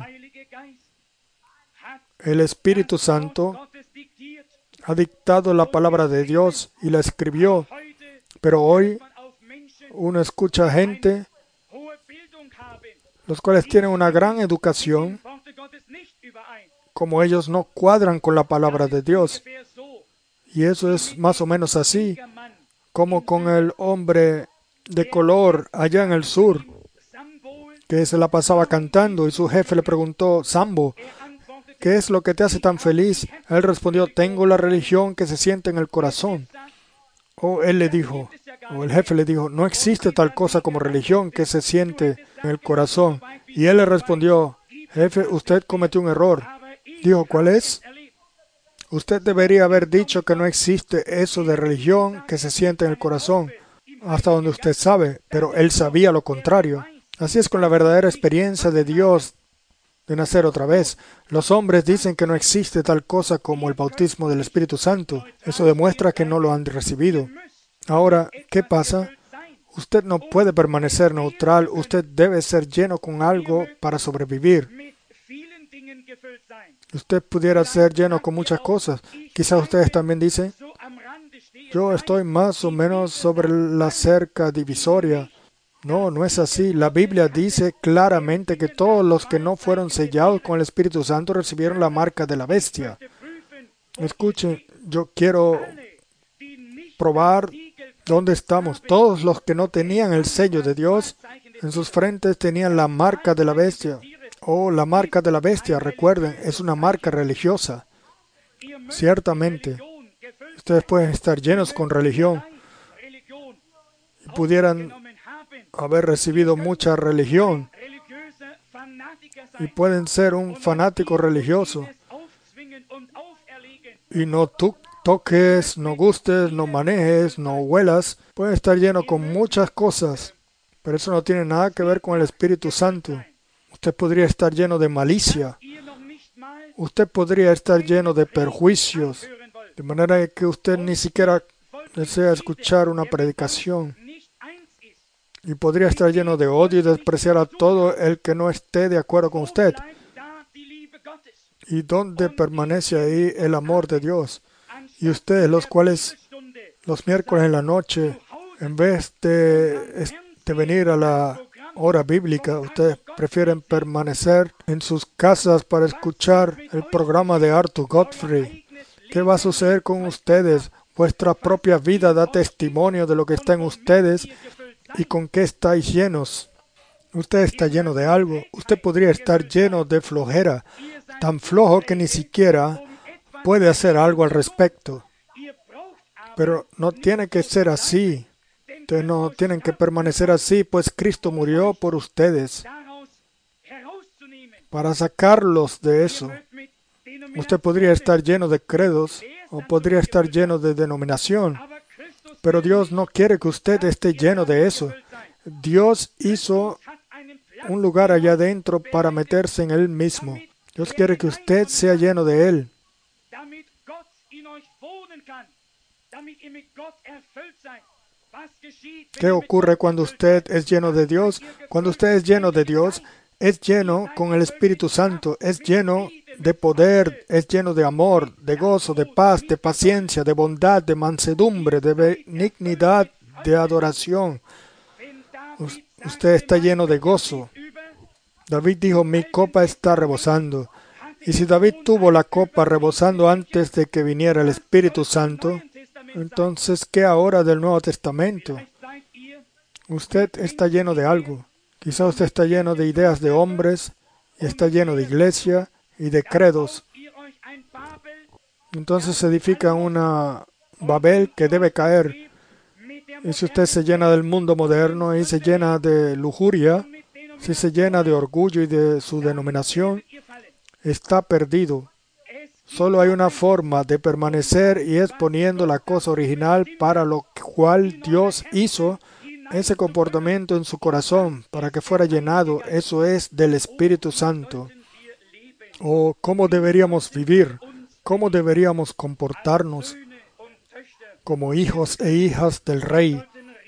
El Espíritu Santo ha dictado la palabra de Dios y la escribió, pero hoy uno escucha gente, los cuales tienen una gran educación, como ellos no cuadran con la palabra de Dios. Y eso es más o menos así, como con el hombre de color allá en el sur, que se la pasaba cantando y su jefe le preguntó: Sambo, ¿qué es lo que te hace tan feliz? Él respondió: tengo la religión que se siente en el corazón. O él le dijo, o el jefe le dijo: no existe tal cosa como religión que se siente en el corazón. Y él le respondió: jefe, usted cometió un error. Dijo: ¿cuál es? Usted debería haber dicho que no existe eso de religión que se siente en el corazón, hasta donde usted sabe, pero él sabía lo contrario. Así es con la verdadera experiencia de Dios de nacer otra vez. Los hombres dicen que no existe tal cosa como el bautismo del Espíritu Santo. Eso demuestra que no lo han recibido. Ahora, ¿qué pasa? Usted no puede permanecer neutral. Usted debe ser lleno con algo para sobrevivir. Usted pudiera ser lleno con muchas cosas. Quizás ustedes también dicen: yo estoy más o menos sobre la cerca divisoria. No, no es así. La Biblia dice claramente que todos los que no fueron sellados con el Espíritu Santo recibieron la marca de la bestia. Escuchen, yo quiero probar dónde estamos. Todos los que no tenían el sello de Dios en sus frentes tenían la marca de la bestia. Oh, la marca de la bestia, recuerden, es una marca religiosa. Ciertamente, ustedes pueden estar llenos con religión y pudieran haber recibido mucha religión y pueden ser un fanático religioso y no toques, no gustes, no manejes, no huelas. Pueden estar lleno con muchas cosas, pero eso no tiene nada que ver con el Espíritu Santo. Usted podría estar lleno de malicia. Usted podría estar lleno de perjuicios, de manera que usted ni siquiera desea escuchar una predicación. Y podría estar lleno de odio y despreciar a todo el que no esté de acuerdo con usted. ¿Y dónde permanece ahí el amor de Dios? Y ustedes, los cuales los miércoles en la noche, en vez de venir a la hora bíblica, ustedes prefieren permanecer en sus casas para escuchar el programa de Arthur Godfrey. ¿Qué va a suceder con ustedes? Vuestra propia vida da testimonio de lo que está en ustedes y con qué estáis llenos. Usted está lleno de algo. Usted podría estar lleno de flojera, tan flojo que ni siquiera puede hacer algo al respecto. Pero no tiene que ser así. Ustedes no tienen que permanecer así, pues Cristo murió por ustedes para sacarlos de eso. Usted podría estar lleno de credos o podría estar lleno de denominación, pero Dios no quiere que usted esté lleno de eso. Dios hizo un lugar allá adentro para meterse en Él mismo. Dios quiere que usted sea lleno de Él. ¿Qué ocurre cuando usted es lleno de Dios? Cuando usted es lleno de Dios, es lleno con el Espíritu Santo, es lleno de poder, es lleno de amor, de gozo, de paz, de paciencia, de bondad, de mansedumbre, de benignidad, de adoración. Usted está lleno de gozo. David dijo: mi copa está rebosando. Y si David tuvo la copa rebosando antes de que viniera el Espíritu Santo, entonces, ¿qué ahora del Nuevo Testamento? Usted está lleno de algo. Quizá usted está lleno de ideas de hombres, y está lleno de iglesia y de credos. Entonces se edifica una Babel que debe caer. Y si usted se llena del mundo moderno y se llena de lujuria, si se llena de orgullo y de su denominación, está perdido. Solo hay una forma de permanecer y es poniendo la cosa original para lo cual Dios hizo ese comportamiento en su corazón para que fuera llenado. Eso es del Espíritu Santo. ¿O cómo deberíamos vivir? ¿Cómo deberíamos comportarnos como hijos e hijas del Rey?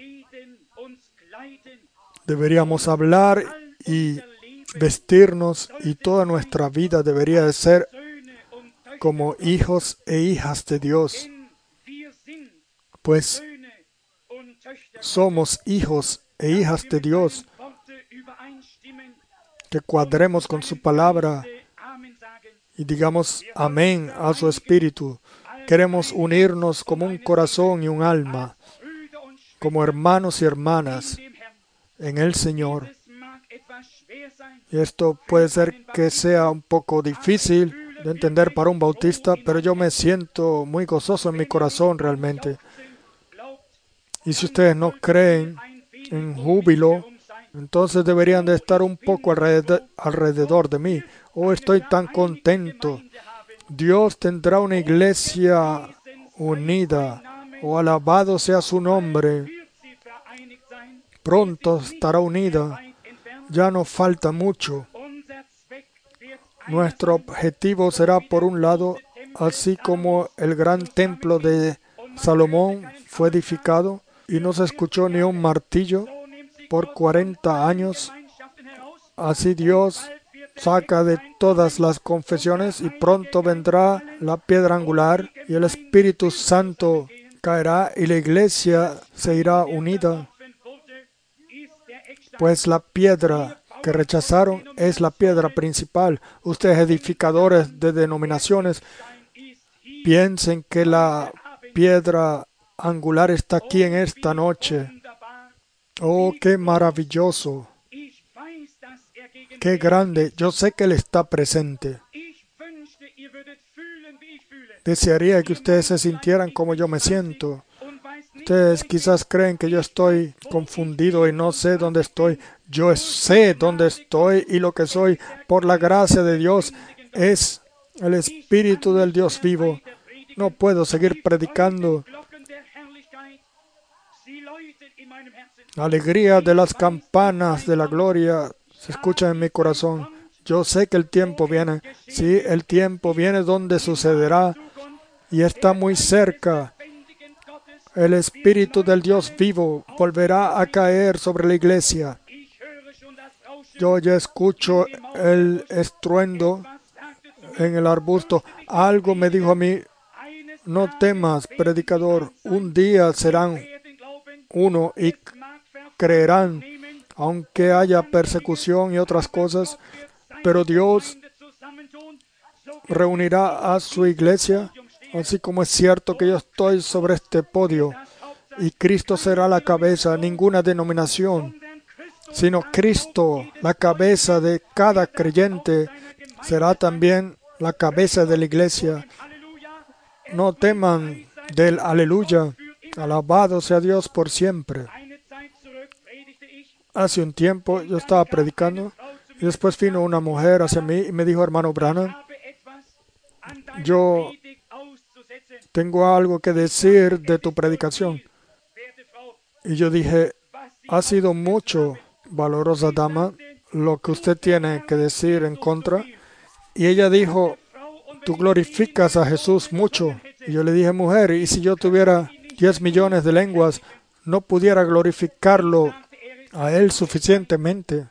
Deberíamos hablar y vestirnos y toda nuestra vida debería de ser como hijos e hijas de Dios, pues somos hijos e hijas de Dios, que cuadremos con su palabra y digamos amén a su espíritu. Queremos unirnos como un corazón y un alma, como hermanos y hermanas en el Señor. Y esto puede ser que sea un poco difícil de entender para un bautista, pero yo me siento muy gozoso en mi corazón realmente. Y si ustedes no creen en júbilo, entonces deberían de estar un poco alrededor de mí. Oh, estoy tan contento. Dios tendrá una iglesia unida. Oh, alabado sea su nombre. Pronto estará unida. Ya nos falta mucho. Nuestro objetivo será, por un lado, así como el gran templo de Salomón fue edificado y no se escuchó ni un martillo por 40 años, así Dios saca de todas las confesiones y pronto vendrá la piedra angular y el Espíritu Santo caerá y la iglesia se irá unida. Pues la piedra que rechazaron es la piedra principal. Ustedes, edificadores de denominaciones, piensen que la piedra angular está aquí en esta noche. Oh, qué maravilloso, qué grande. Yo sé que Él está presente. Desearía que ustedes se sintieran como yo me siento. Ustedes quizás creen que yo estoy confundido y no sé dónde estoy. Yo sé dónde estoy y lo que soy, por la gracia de Dios, es el Espíritu del Dios vivo. No puedo seguir predicando. La alegría de las campanas de la gloria se escucha en mi corazón. Yo sé que el tiempo viene. Sí, el tiempo viene donde sucederá y está muy cerca. El Espíritu del Dios vivo volverá a caer sobre la iglesia. Yo ya escucho el estruendo en el arbusto. Algo me dijo a mí: no temas, predicador, un día serán uno y creerán, aunque haya persecución y otras cosas, pero Dios reunirá a su iglesia, así como es cierto que yo estoy sobre este podio y Cristo será la cabeza, ninguna denominación, sino Cristo, la cabeza de cada creyente, será también la cabeza de la iglesia. No teman del aleluya. Alabado sea Dios por siempre. Hace un tiempo yo estaba predicando y después vino una mujer hacia mí y me dijo: hermano Branham, yo tengo algo que decir de tu predicación. Y yo dije: ha sido mucho, valorosa dama, lo que usted tiene que decir en contra. Y ella dijo: tú glorificas a Jesús mucho. Y yo le dije: mujer, y si yo tuviera 10 millones de lenguas, no pudiera glorificarlo a Él suficientemente.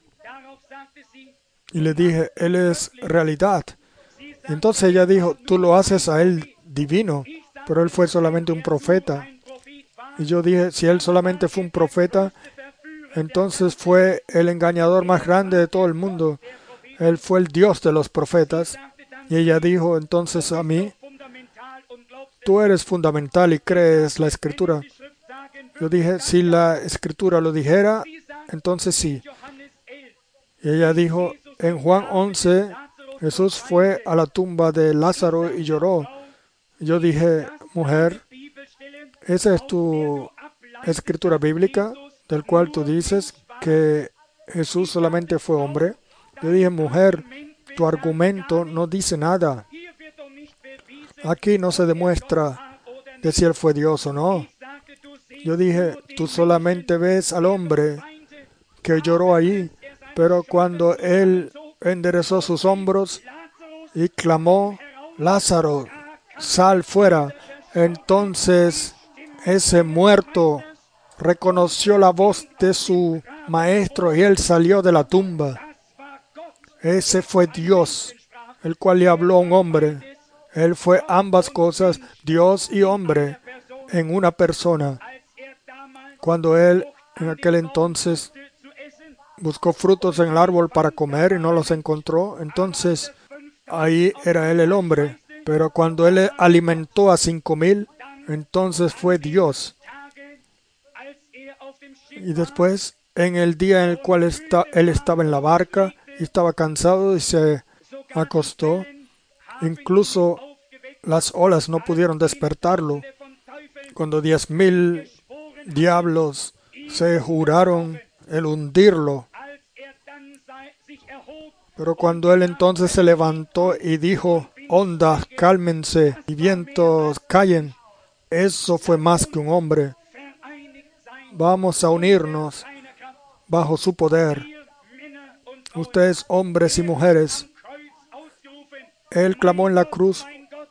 Y le dije: Él es realidad. Y entonces ella dijo: tú lo haces a Él divino, pero Él fue solamente un profeta. Y yo dije: si Él solamente fue un profeta, entonces fue el engañador más grande de todo el mundo. Él fue el Dios de los profetas. Y ella dijo entonces a mí: tú eres fundamental y crees la Escritura. Yo dije: si la Escritura lo dijera, entonces sí. Y ella dijo: en Juan 11, Jesús fue a la tumba de Lázaro y lloró. Y yo dije: mujer, esa es tu escritura bíblica, del cual tú dices que Jesús solamente fue hombre. Yo dije: mujer, tu argumento no dice nada. Aquí no se demuestra de si Él fue Dios o no. Yo dije: tú solamente ves al hombre que lloró allí, pero cuando Él enderezó sus hombros y clamó: Lázaro, sal fuera, entonces ese muerto reconoció la voz de su maestro y él salió de la tumba. Ese fue Dios, el cual le habló a un hombre. Él fue ambas cosas, Dios y hombre, en una persona. Cuando él, en aquel entonces, buscó frutos en el árbol para comer y no los encontró, entonces ahí era Él el hombre. Pero cuando Él alimentó a 5,000, entonces fue Dios. Y después, en el día en el cual Él estaba en la barca y estaba cansado y se acostó, incluso las olas no pudieron despertarlo. Cuando 10,000 diablos se juraron el hundirlo. Pero cuando Él entonces se levantó y dijo, ondas, cálmense y vientos, callen, eso fue más que un hombre. Vamos a unirnos bajo su poder. Ustedes, hombres y mujeres, Él clamó en la cruz,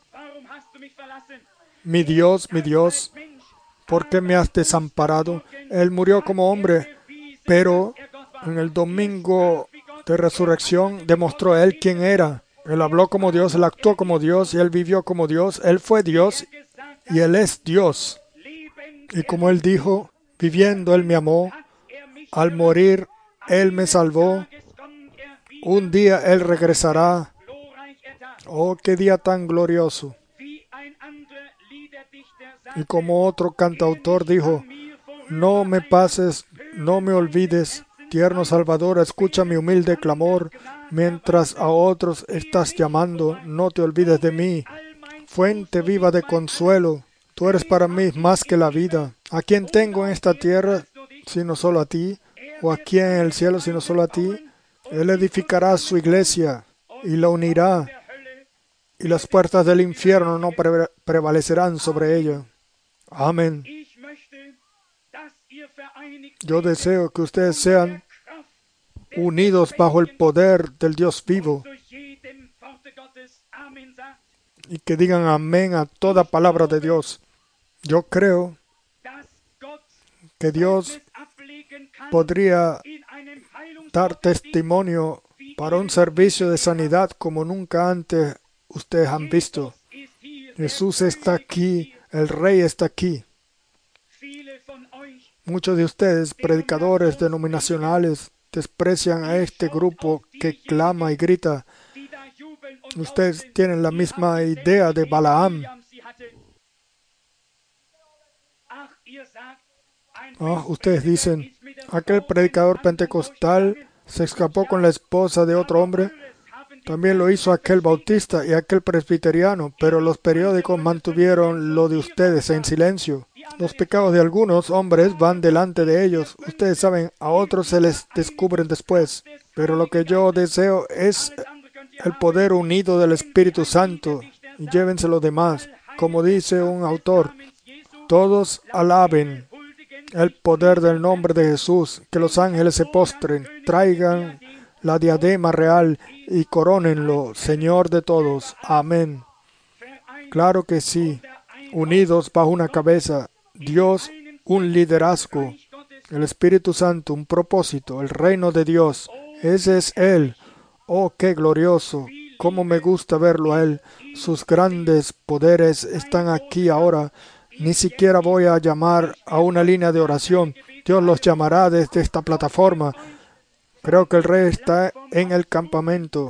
mi Dios, ¿por qué me has desamparado? Él murió como hombre, pero en el domingo de resurrección demostró Él quién era. Él habló como Dios, Él actuó como Dios, y Él vivió como Dios. Él fue Dios y Él es Dios. Y como Él dijo, viviendo Él me amó, al morir Él me salvó, un día Él regresará. Oh, qué día tan glorioso. Y como otro cantautor dijo, no me pases, no me olvides, tierno Salvador, escucha mi humilde clamor, mientras a otros estás llamando, no te olvides de mí. Fuente viva de consuelo, tú eres para mí más que la vida. ¿A quién tengo en esta tierra, sino solo a ti? ¿O a quién en el cielo, sino solo a ti? Él edificará su iglesia y la unirá, y las puertas del infierno no prevalecerán sobre ella. Amén. Yo deseo que ustedes sean unidos bajo el poder del Dios vivo y que digan amén a toda palabra de Dios. Yo creo que Dios podría dar testimonio para un servicio de sanidad como nunca antes ustedes han visto. Jesús está aquí, el Rey está aquí. Muchos de ustedes, predicadores denominacionales, desprecian a este grupo que clama y grita. Ustedes tienen la misma idea de Balaam. Ustedes dicen, aquel predicador pentecostal se escapó con la esposa de otro hombre. También lo hizo aquel bautista y aquel presbiteriano, pero los periódicos mantuvieron lo de ustedes en silencio. Los pecados de algunos hombres van delante de ellos. Ustedes saben, a otros se les descubren después. Pero lo que yo deseo es el poder unido del Espíritu Santo. Y llévense los demás. Como dice un autor, todos alaben el poder del nombre de Jesús. Que los ángeles se postren, traigan la diadema real y corónenlo, Señor de todos. Amén. Claro que sí. Unidos bajo una cabeza. Dios, un liderazgo. El Espíritu Santo, un propósito. El reino de Dios. Ese es Él. Oh, qué glorioso. Cómo me gusta verlo a Él. Sus grandes poderes están aquí ahora. Ni siquiera voy a llamar a una línea de oración. Dios los llamará desde esta plataforma. Creo que el Rey está en el campamento.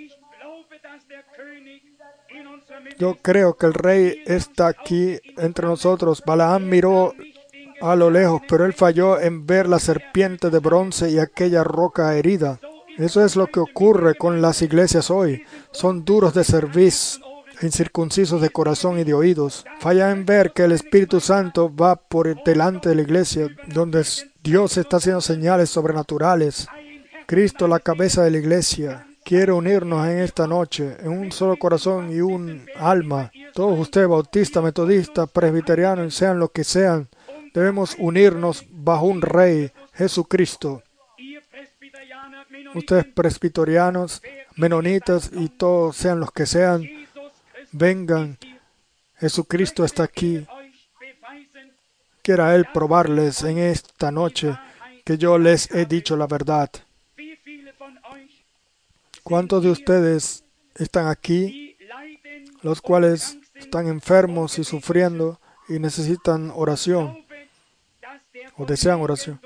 Yo creo que el Rey está aquí entre nosotros. Balaam miró a lo lejos, pero él falló en ver la serpiente de bronce y aquella roca herida. Eso es lo que ocurre con las iglesias hoy. Son duros de cerviz, incircuncisos de corazón y de oídos. Fallan en ver que el Espíritu Santo va por delante de la iglesia, donde Dios está haciendo señales sobrenaturales. Cristo, la cabeza de la iglesia, quiere unirnos en esta noche, en un solo corazón y un alma. Todos ustedes, bautistas, metodistas, presbiterianos, sean lo que sean, debemos unirnos bajo un Rey, Jesucristo. Ustedes, presbiterianos, menonitas y todos sean los que sean, vengan. Jesucristo está aquí. Quiera Él probarles en esta noche que yo les he dicho la verdad. ¿Cuántos de ustedes están aquí, los cuales están enfermos y sufriendo y necesitan oración o desean oración?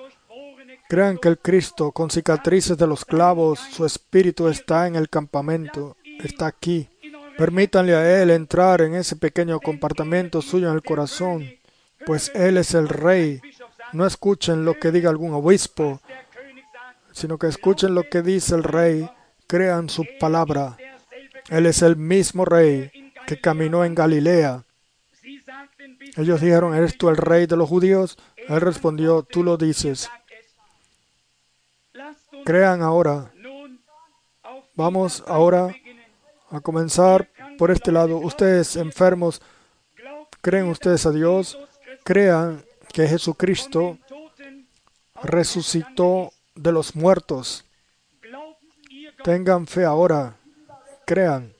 Crean que el Cristo, con cicatrices de los clavos, su espíritu está en el campamento. está aquí. Permítanle a Él entrar en ese pequeño compartimento suyo en el corazón, pues Él es el Rey. No escuchen lo que diga algún obispo, sino que escuchen lo que dice el Rey. Crean su palabra. Él es el mismo Rey que caminó en Galilea. Ellos dijeron, ¿eres tú el Rey de los judíos? Él respondió, tú lo dices. Crean ahora. Vamos ahora a comenzar por este lado. Ustedes enfermos, ¿creen ustedes a Dios? Crean que Jesucristo resucitó de los muertos. Tengan fe ahora. Crean.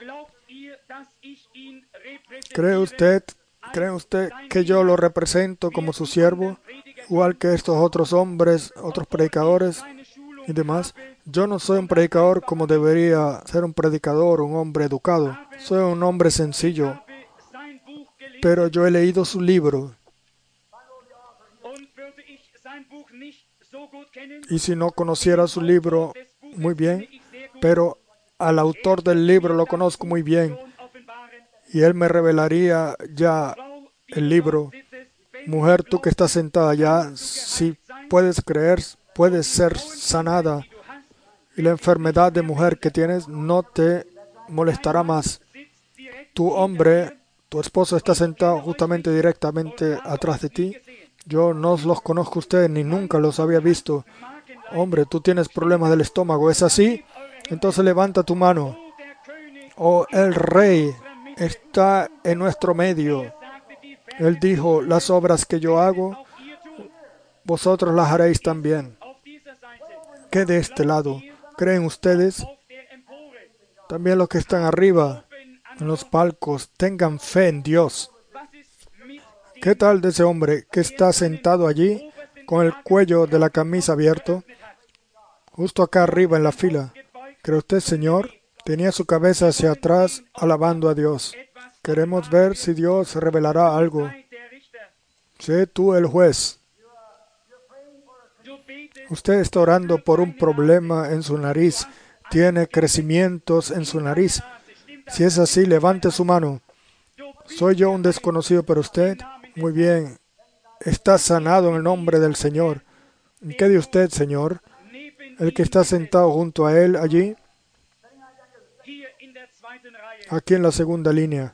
¿Cree usted que yo lo represento como su siervo? Igual que estos otros hombres, otros predicadores y demás. Yo no soy un predicador como debería ser un predicador, un hombre educado. Soy un hombre sencillo. Pero yo he leído su libro. Y si no conociera su libro muy bien, pero al autor del libro lo conozco muy bien. Y él me revelaría ya el libro. Mujer, tú que estás sentada allá, si puedes creer, puedes ser sanada. Y la enfermedad de mujer que tienes no te molestará más. Tu hombre, tu esposo está sentado justamente directamente atrás de ti. Yo no los conozco a ustedes ni nunca los había visto. Hombre, tú tienes problemas del estómago, ¿es así? Entonces levanta tu mano. Oh, el Rey está en nuestro medio. Él dijo, las obras que yo hago, vosotros las haréis también. ¿Qué de este lado? ¿Creen ustedes? También los que están arriba, en los palcos, tengan fe en Dios. ¿Qué tal de ese hombre que está sentado allí con el cuello de la camisa abierto, justo acá arriba en la fila? ¿Cree usted, Señor? Tenía su cabeza hacia atrás, alabando a Dios. Queremos ver si Dios revelará algo. Sé tú el juez. Usted está orando por un problema en su nariz. Tiene crecimientos en su nariz. Si es así, levante su mano. ¿Soy yo un desconocido para usted? Muy bien. Está sanado en el nombre del Señor. ¿Qué de usted, Señor? El que está sentado junto a él allí, aquí en la segunda línea.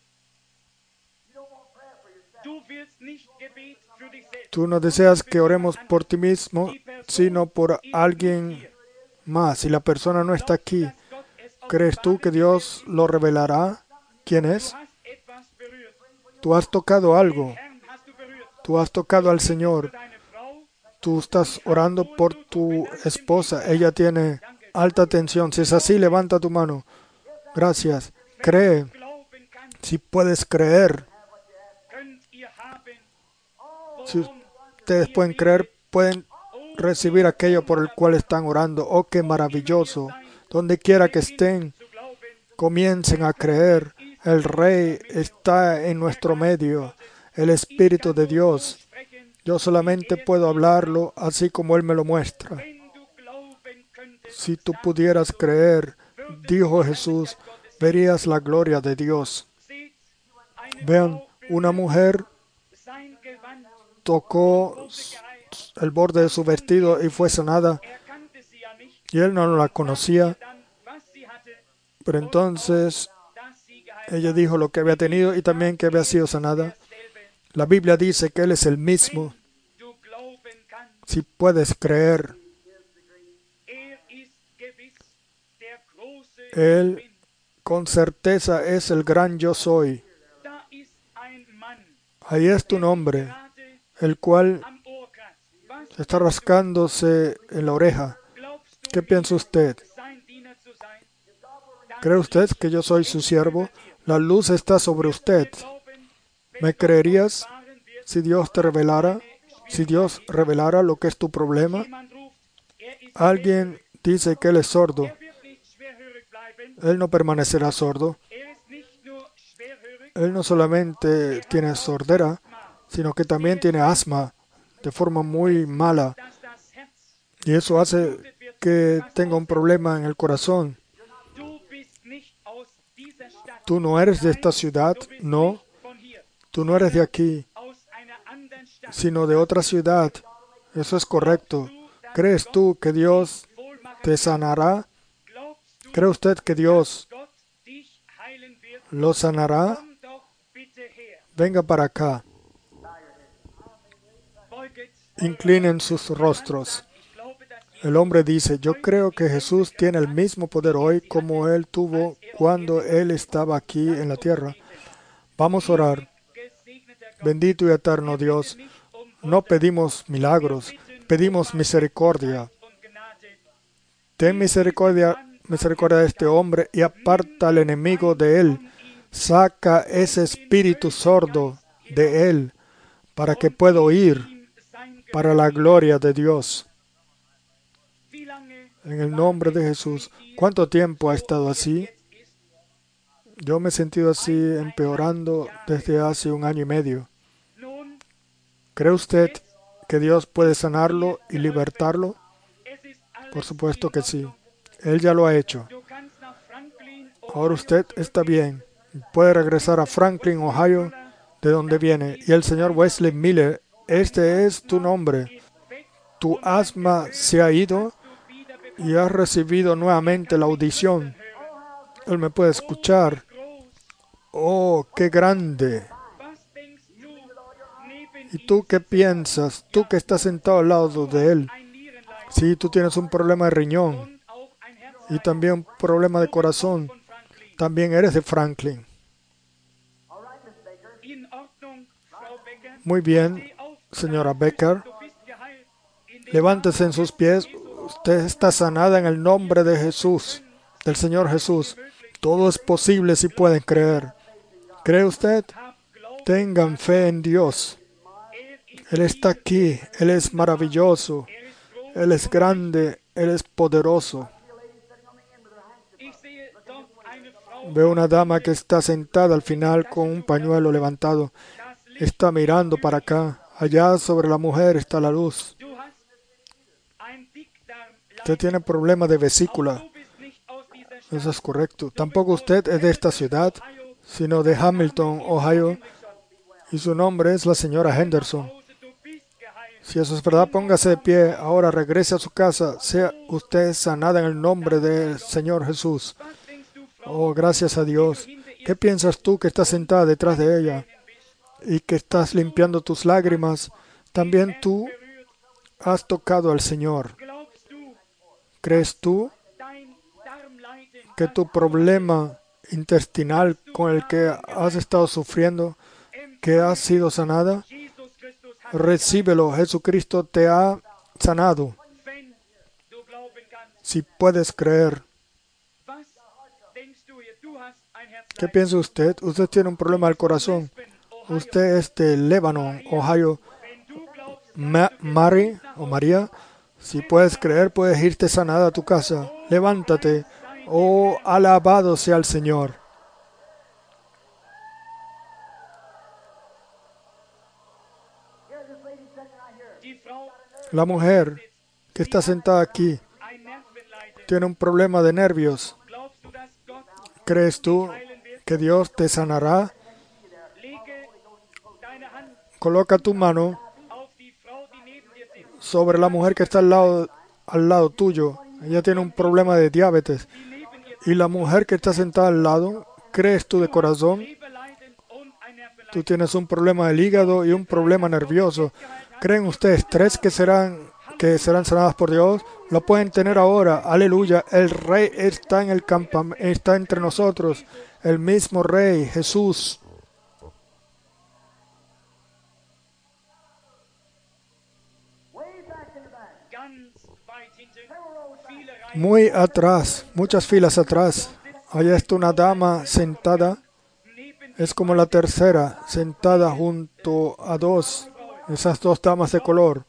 Tú no deseas que oremos por ti mismo, sino por alguien más. Si la persona no está aquí, ¿crees tú que Dios lo revelará? ¿Quién es? Tú has tocado algo. Tú has tocado al Señor. Tú estás orando por tu esposa. Ella tiene alta tensión. Si es así, levanta tu mano. Gracias. Cree. Si puedes creer. Si ustedes pueden creer, pueden recibir aquello por el cual están orando. Oh, qué maravilloso. Donde quiera que estén, comiencen a creer. El Rey está en nuestro medio. El Espíritu de Dios. Yo solamente puedo hablarlo así como Él me lo muestra. Si tú pudieras creer, dijo Jesús, verías la gloria de Dios. Vean, una mujer tocó el borde de su vestido y fue sanada. Y él no la conocía. Pero entonces ella dijo lo que había tenido y también que había sido sanada. La Biblia dice que Él es el mismo. Si puedes creer, Él con certeza es el gran yo soy. Ahí está un hombre, el cual está rascándose en la oreja. ¿Qué piensa usted? ¿Cree usted que yo soy su siervo? La luz está sobre usted. ¿Me creerías si Dios te revelara? Si Dios revelara lo que es tu problema. Alguien dice que Él es sordo. Él no permanecerá sordo. Él no solamente tiene sordera, sino que también tiene asma de forma muy mala. Y eso hace que tenga un problema en el corazón. Tú no eres de esta ciudad, no. Tú no eres de aquí, sino de otra ciudad. Eso es correcto. ¿Crees tú que Dios te sanará? ¿Cree usted que Dios lo sanará? Venga para acá. Inclinen sus rostros. El hombre dice, yo creo que Jesús tiene el mismo poder hoy como Él tuvo cuando Él estaba aquí en la tierra. Vamos a orar. Bendito y eterno Dios, no pedimos milagros, pedimos misericordia. Ten misericordia de este hombre y aparta al enemigo de él. Saca ese espíritu sordo de él para que pueda oír para la gloria de Dios. En el nombre de Jesús. ¿Cuánto tiempo ha estado así? Yo me he sentido así empeorando desde hace 1 año y medio. ¿Cree usted que Dios puede sanarlo y libertarlo? Por supuesto que sí. Él ya lo ha hecho. Ahora usted está bien. Puede regresar a Franklin, Ohio, de donde viene. Y el señor Wesley Miller, este es tu nombre. Tu asma se ha ido y has recibido nuevamente la audición. Él me puede escuchar. Oh, qué grande. ¿Y tú qué piensas? Tú que estás sentado al lado de él. Sí, tú tienes un problema de riñón y también un problema de corazón. También eres de Franklin. Muy bien, señora Becker. Levántese en sus pies. Usted está sanada en el nombre de Jesús, del Señor Jesús. Todo es posible si pueden creer. ¿Cree usted? Tengan fe en Dios. Él está aquí. Él es maravilloso. Él es grande. Él es poderoso. Veo una dama que está sentada al final con un pañuelo levantado. Está mirando para acá. Allá sobre la mujer está la luz. Usted tiene problemas de vesícula. Eso es correcto. Tampoco usted es de esta ciudad, sino de Hamilton, Ohio. Y su nombre es la señora Henderson. Si eso es verdad, póngase de pie. Ahora regrese a su casa. Sea usted sanada en el nombre del Señor Jesús. Oh, gracias a Dios. ¿Qué piensas tú que estás sentada detrás de ella y que estás limpiando tus lágrimas? También tú has tocado al Señor. ¿Crees tú que tu problema intestinal con el que has estado sufriendo, que has sido sanada? Recíbelo. Jesucristo te ha sanado. Si puedes creer. ¿Qué piensa usted? Usted tiene un problema del corazón. Usted es de Lebanon, Ohio. Mary o María, si puedes creer, puedes irte sanada a tu casa. Levántate. Oh, alabado sea el Señor. La mujer que está sentada aquí tiene un problema de nervios. ¿Crees tú que Dios te sanará? Coloca tu mano sobre la mujer que está al lado tuyo. Ella tiene un problema de diabetes. Y la mujer que está sentada al lado, ¿crees tú de corazón? Tú tienes un problema del hígado y un problema nervioso. ¿Creen ustedes tres que serán sanadas por Dios? Lo pueden tener ahora. Aleluya. El Rey está en el campamento, está entre nosotros. El mismo Rey, Jesús. Muy atrás, muchas filas atrás. Allá está una dama sentada. Es como la tercera, sentada junto a esas dos damas de color.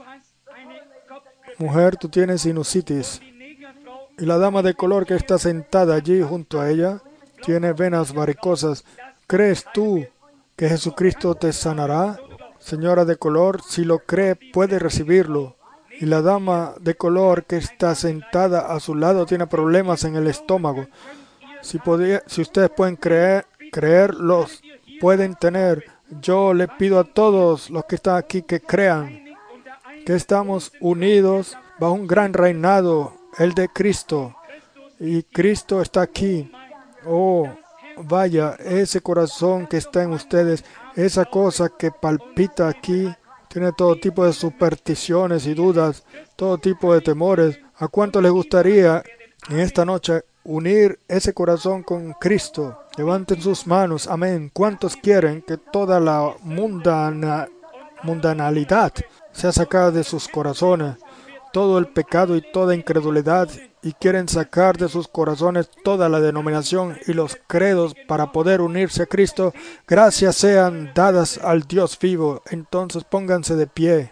Mujer, tú tienes sinusitis. Y la dama de color que está sentada allí junto a ella tiene venas varicosas. ¿Crees tú que Jesucristo te sanará? Señora de color, si lo cree, puede recibirlo. Y la dama de color que está sentada a su lado tiene problemas en el estómago. Si ustedes pueden creerlos, pueden tener. Yo le pido a todos los que están aquí que crean que estamos unidos bajo un gran reinado, el de Cristo. Y Cristo está aquí. Oh, vaya, ese corazón que está en ustedes, esa cosa que palpita aquí, tiene todo tipo de supersticiones y dudas, todo tipo de temores. ¿A cuánto les gustaría en esta noche unir ese corazón con Cristo? Levanten sus manos, amén. ¿Cuántos quieren que toda la mundanalidad sea sacada de sus corazones? Todo el pecado y toda incredulidad, y quieren sacar de sus corazones toda la denominación y los credos para poder unirse a Cristo. Gracias sean dadas al Dios vivo. Entonces pónganse de pie.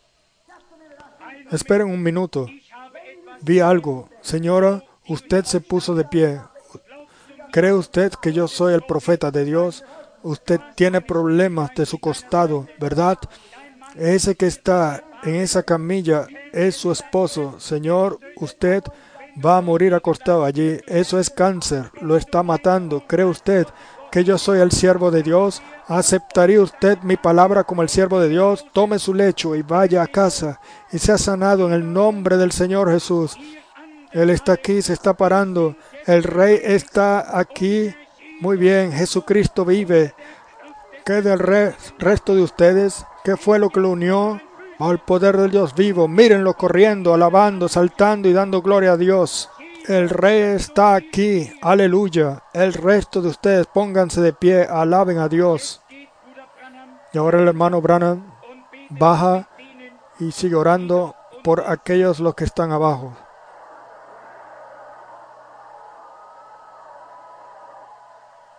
Esperen un minuto. Vi algo. Señora, usted se puso de pie. ¿Cree usted que yo soy el profeta de Dios? Usted tiene problemas de su costado, ¿verdad? Ese que está en esa camilla es su esposo. Señor, usted va a morir acostado allí. Eso es cáncer, lo está matando. ¿Cree usted que yo soy el siervo de Dios? ¿Aceptaría usted mi palabra como el siervo de Dios? Tome su lecho y vaya a casa y sea sanado en el nombre del Señor Jesús. Él está aquí, se está parando. El Rey está aquí. Muy bien, Jesucristo vive. ¿Qué del resto de ustedes? ¿Qué fue lo que lo unió al poder del Dios vivo? Mírenlo corriendo, alabando, saltando y dando gloria a Dios. El Rey está aquí. Aleluya. El resto de ustedes pónganse de pie, alaben a Dios. Y ahora el hermano Branham baja y sigue orando por aquellos los que están abajo.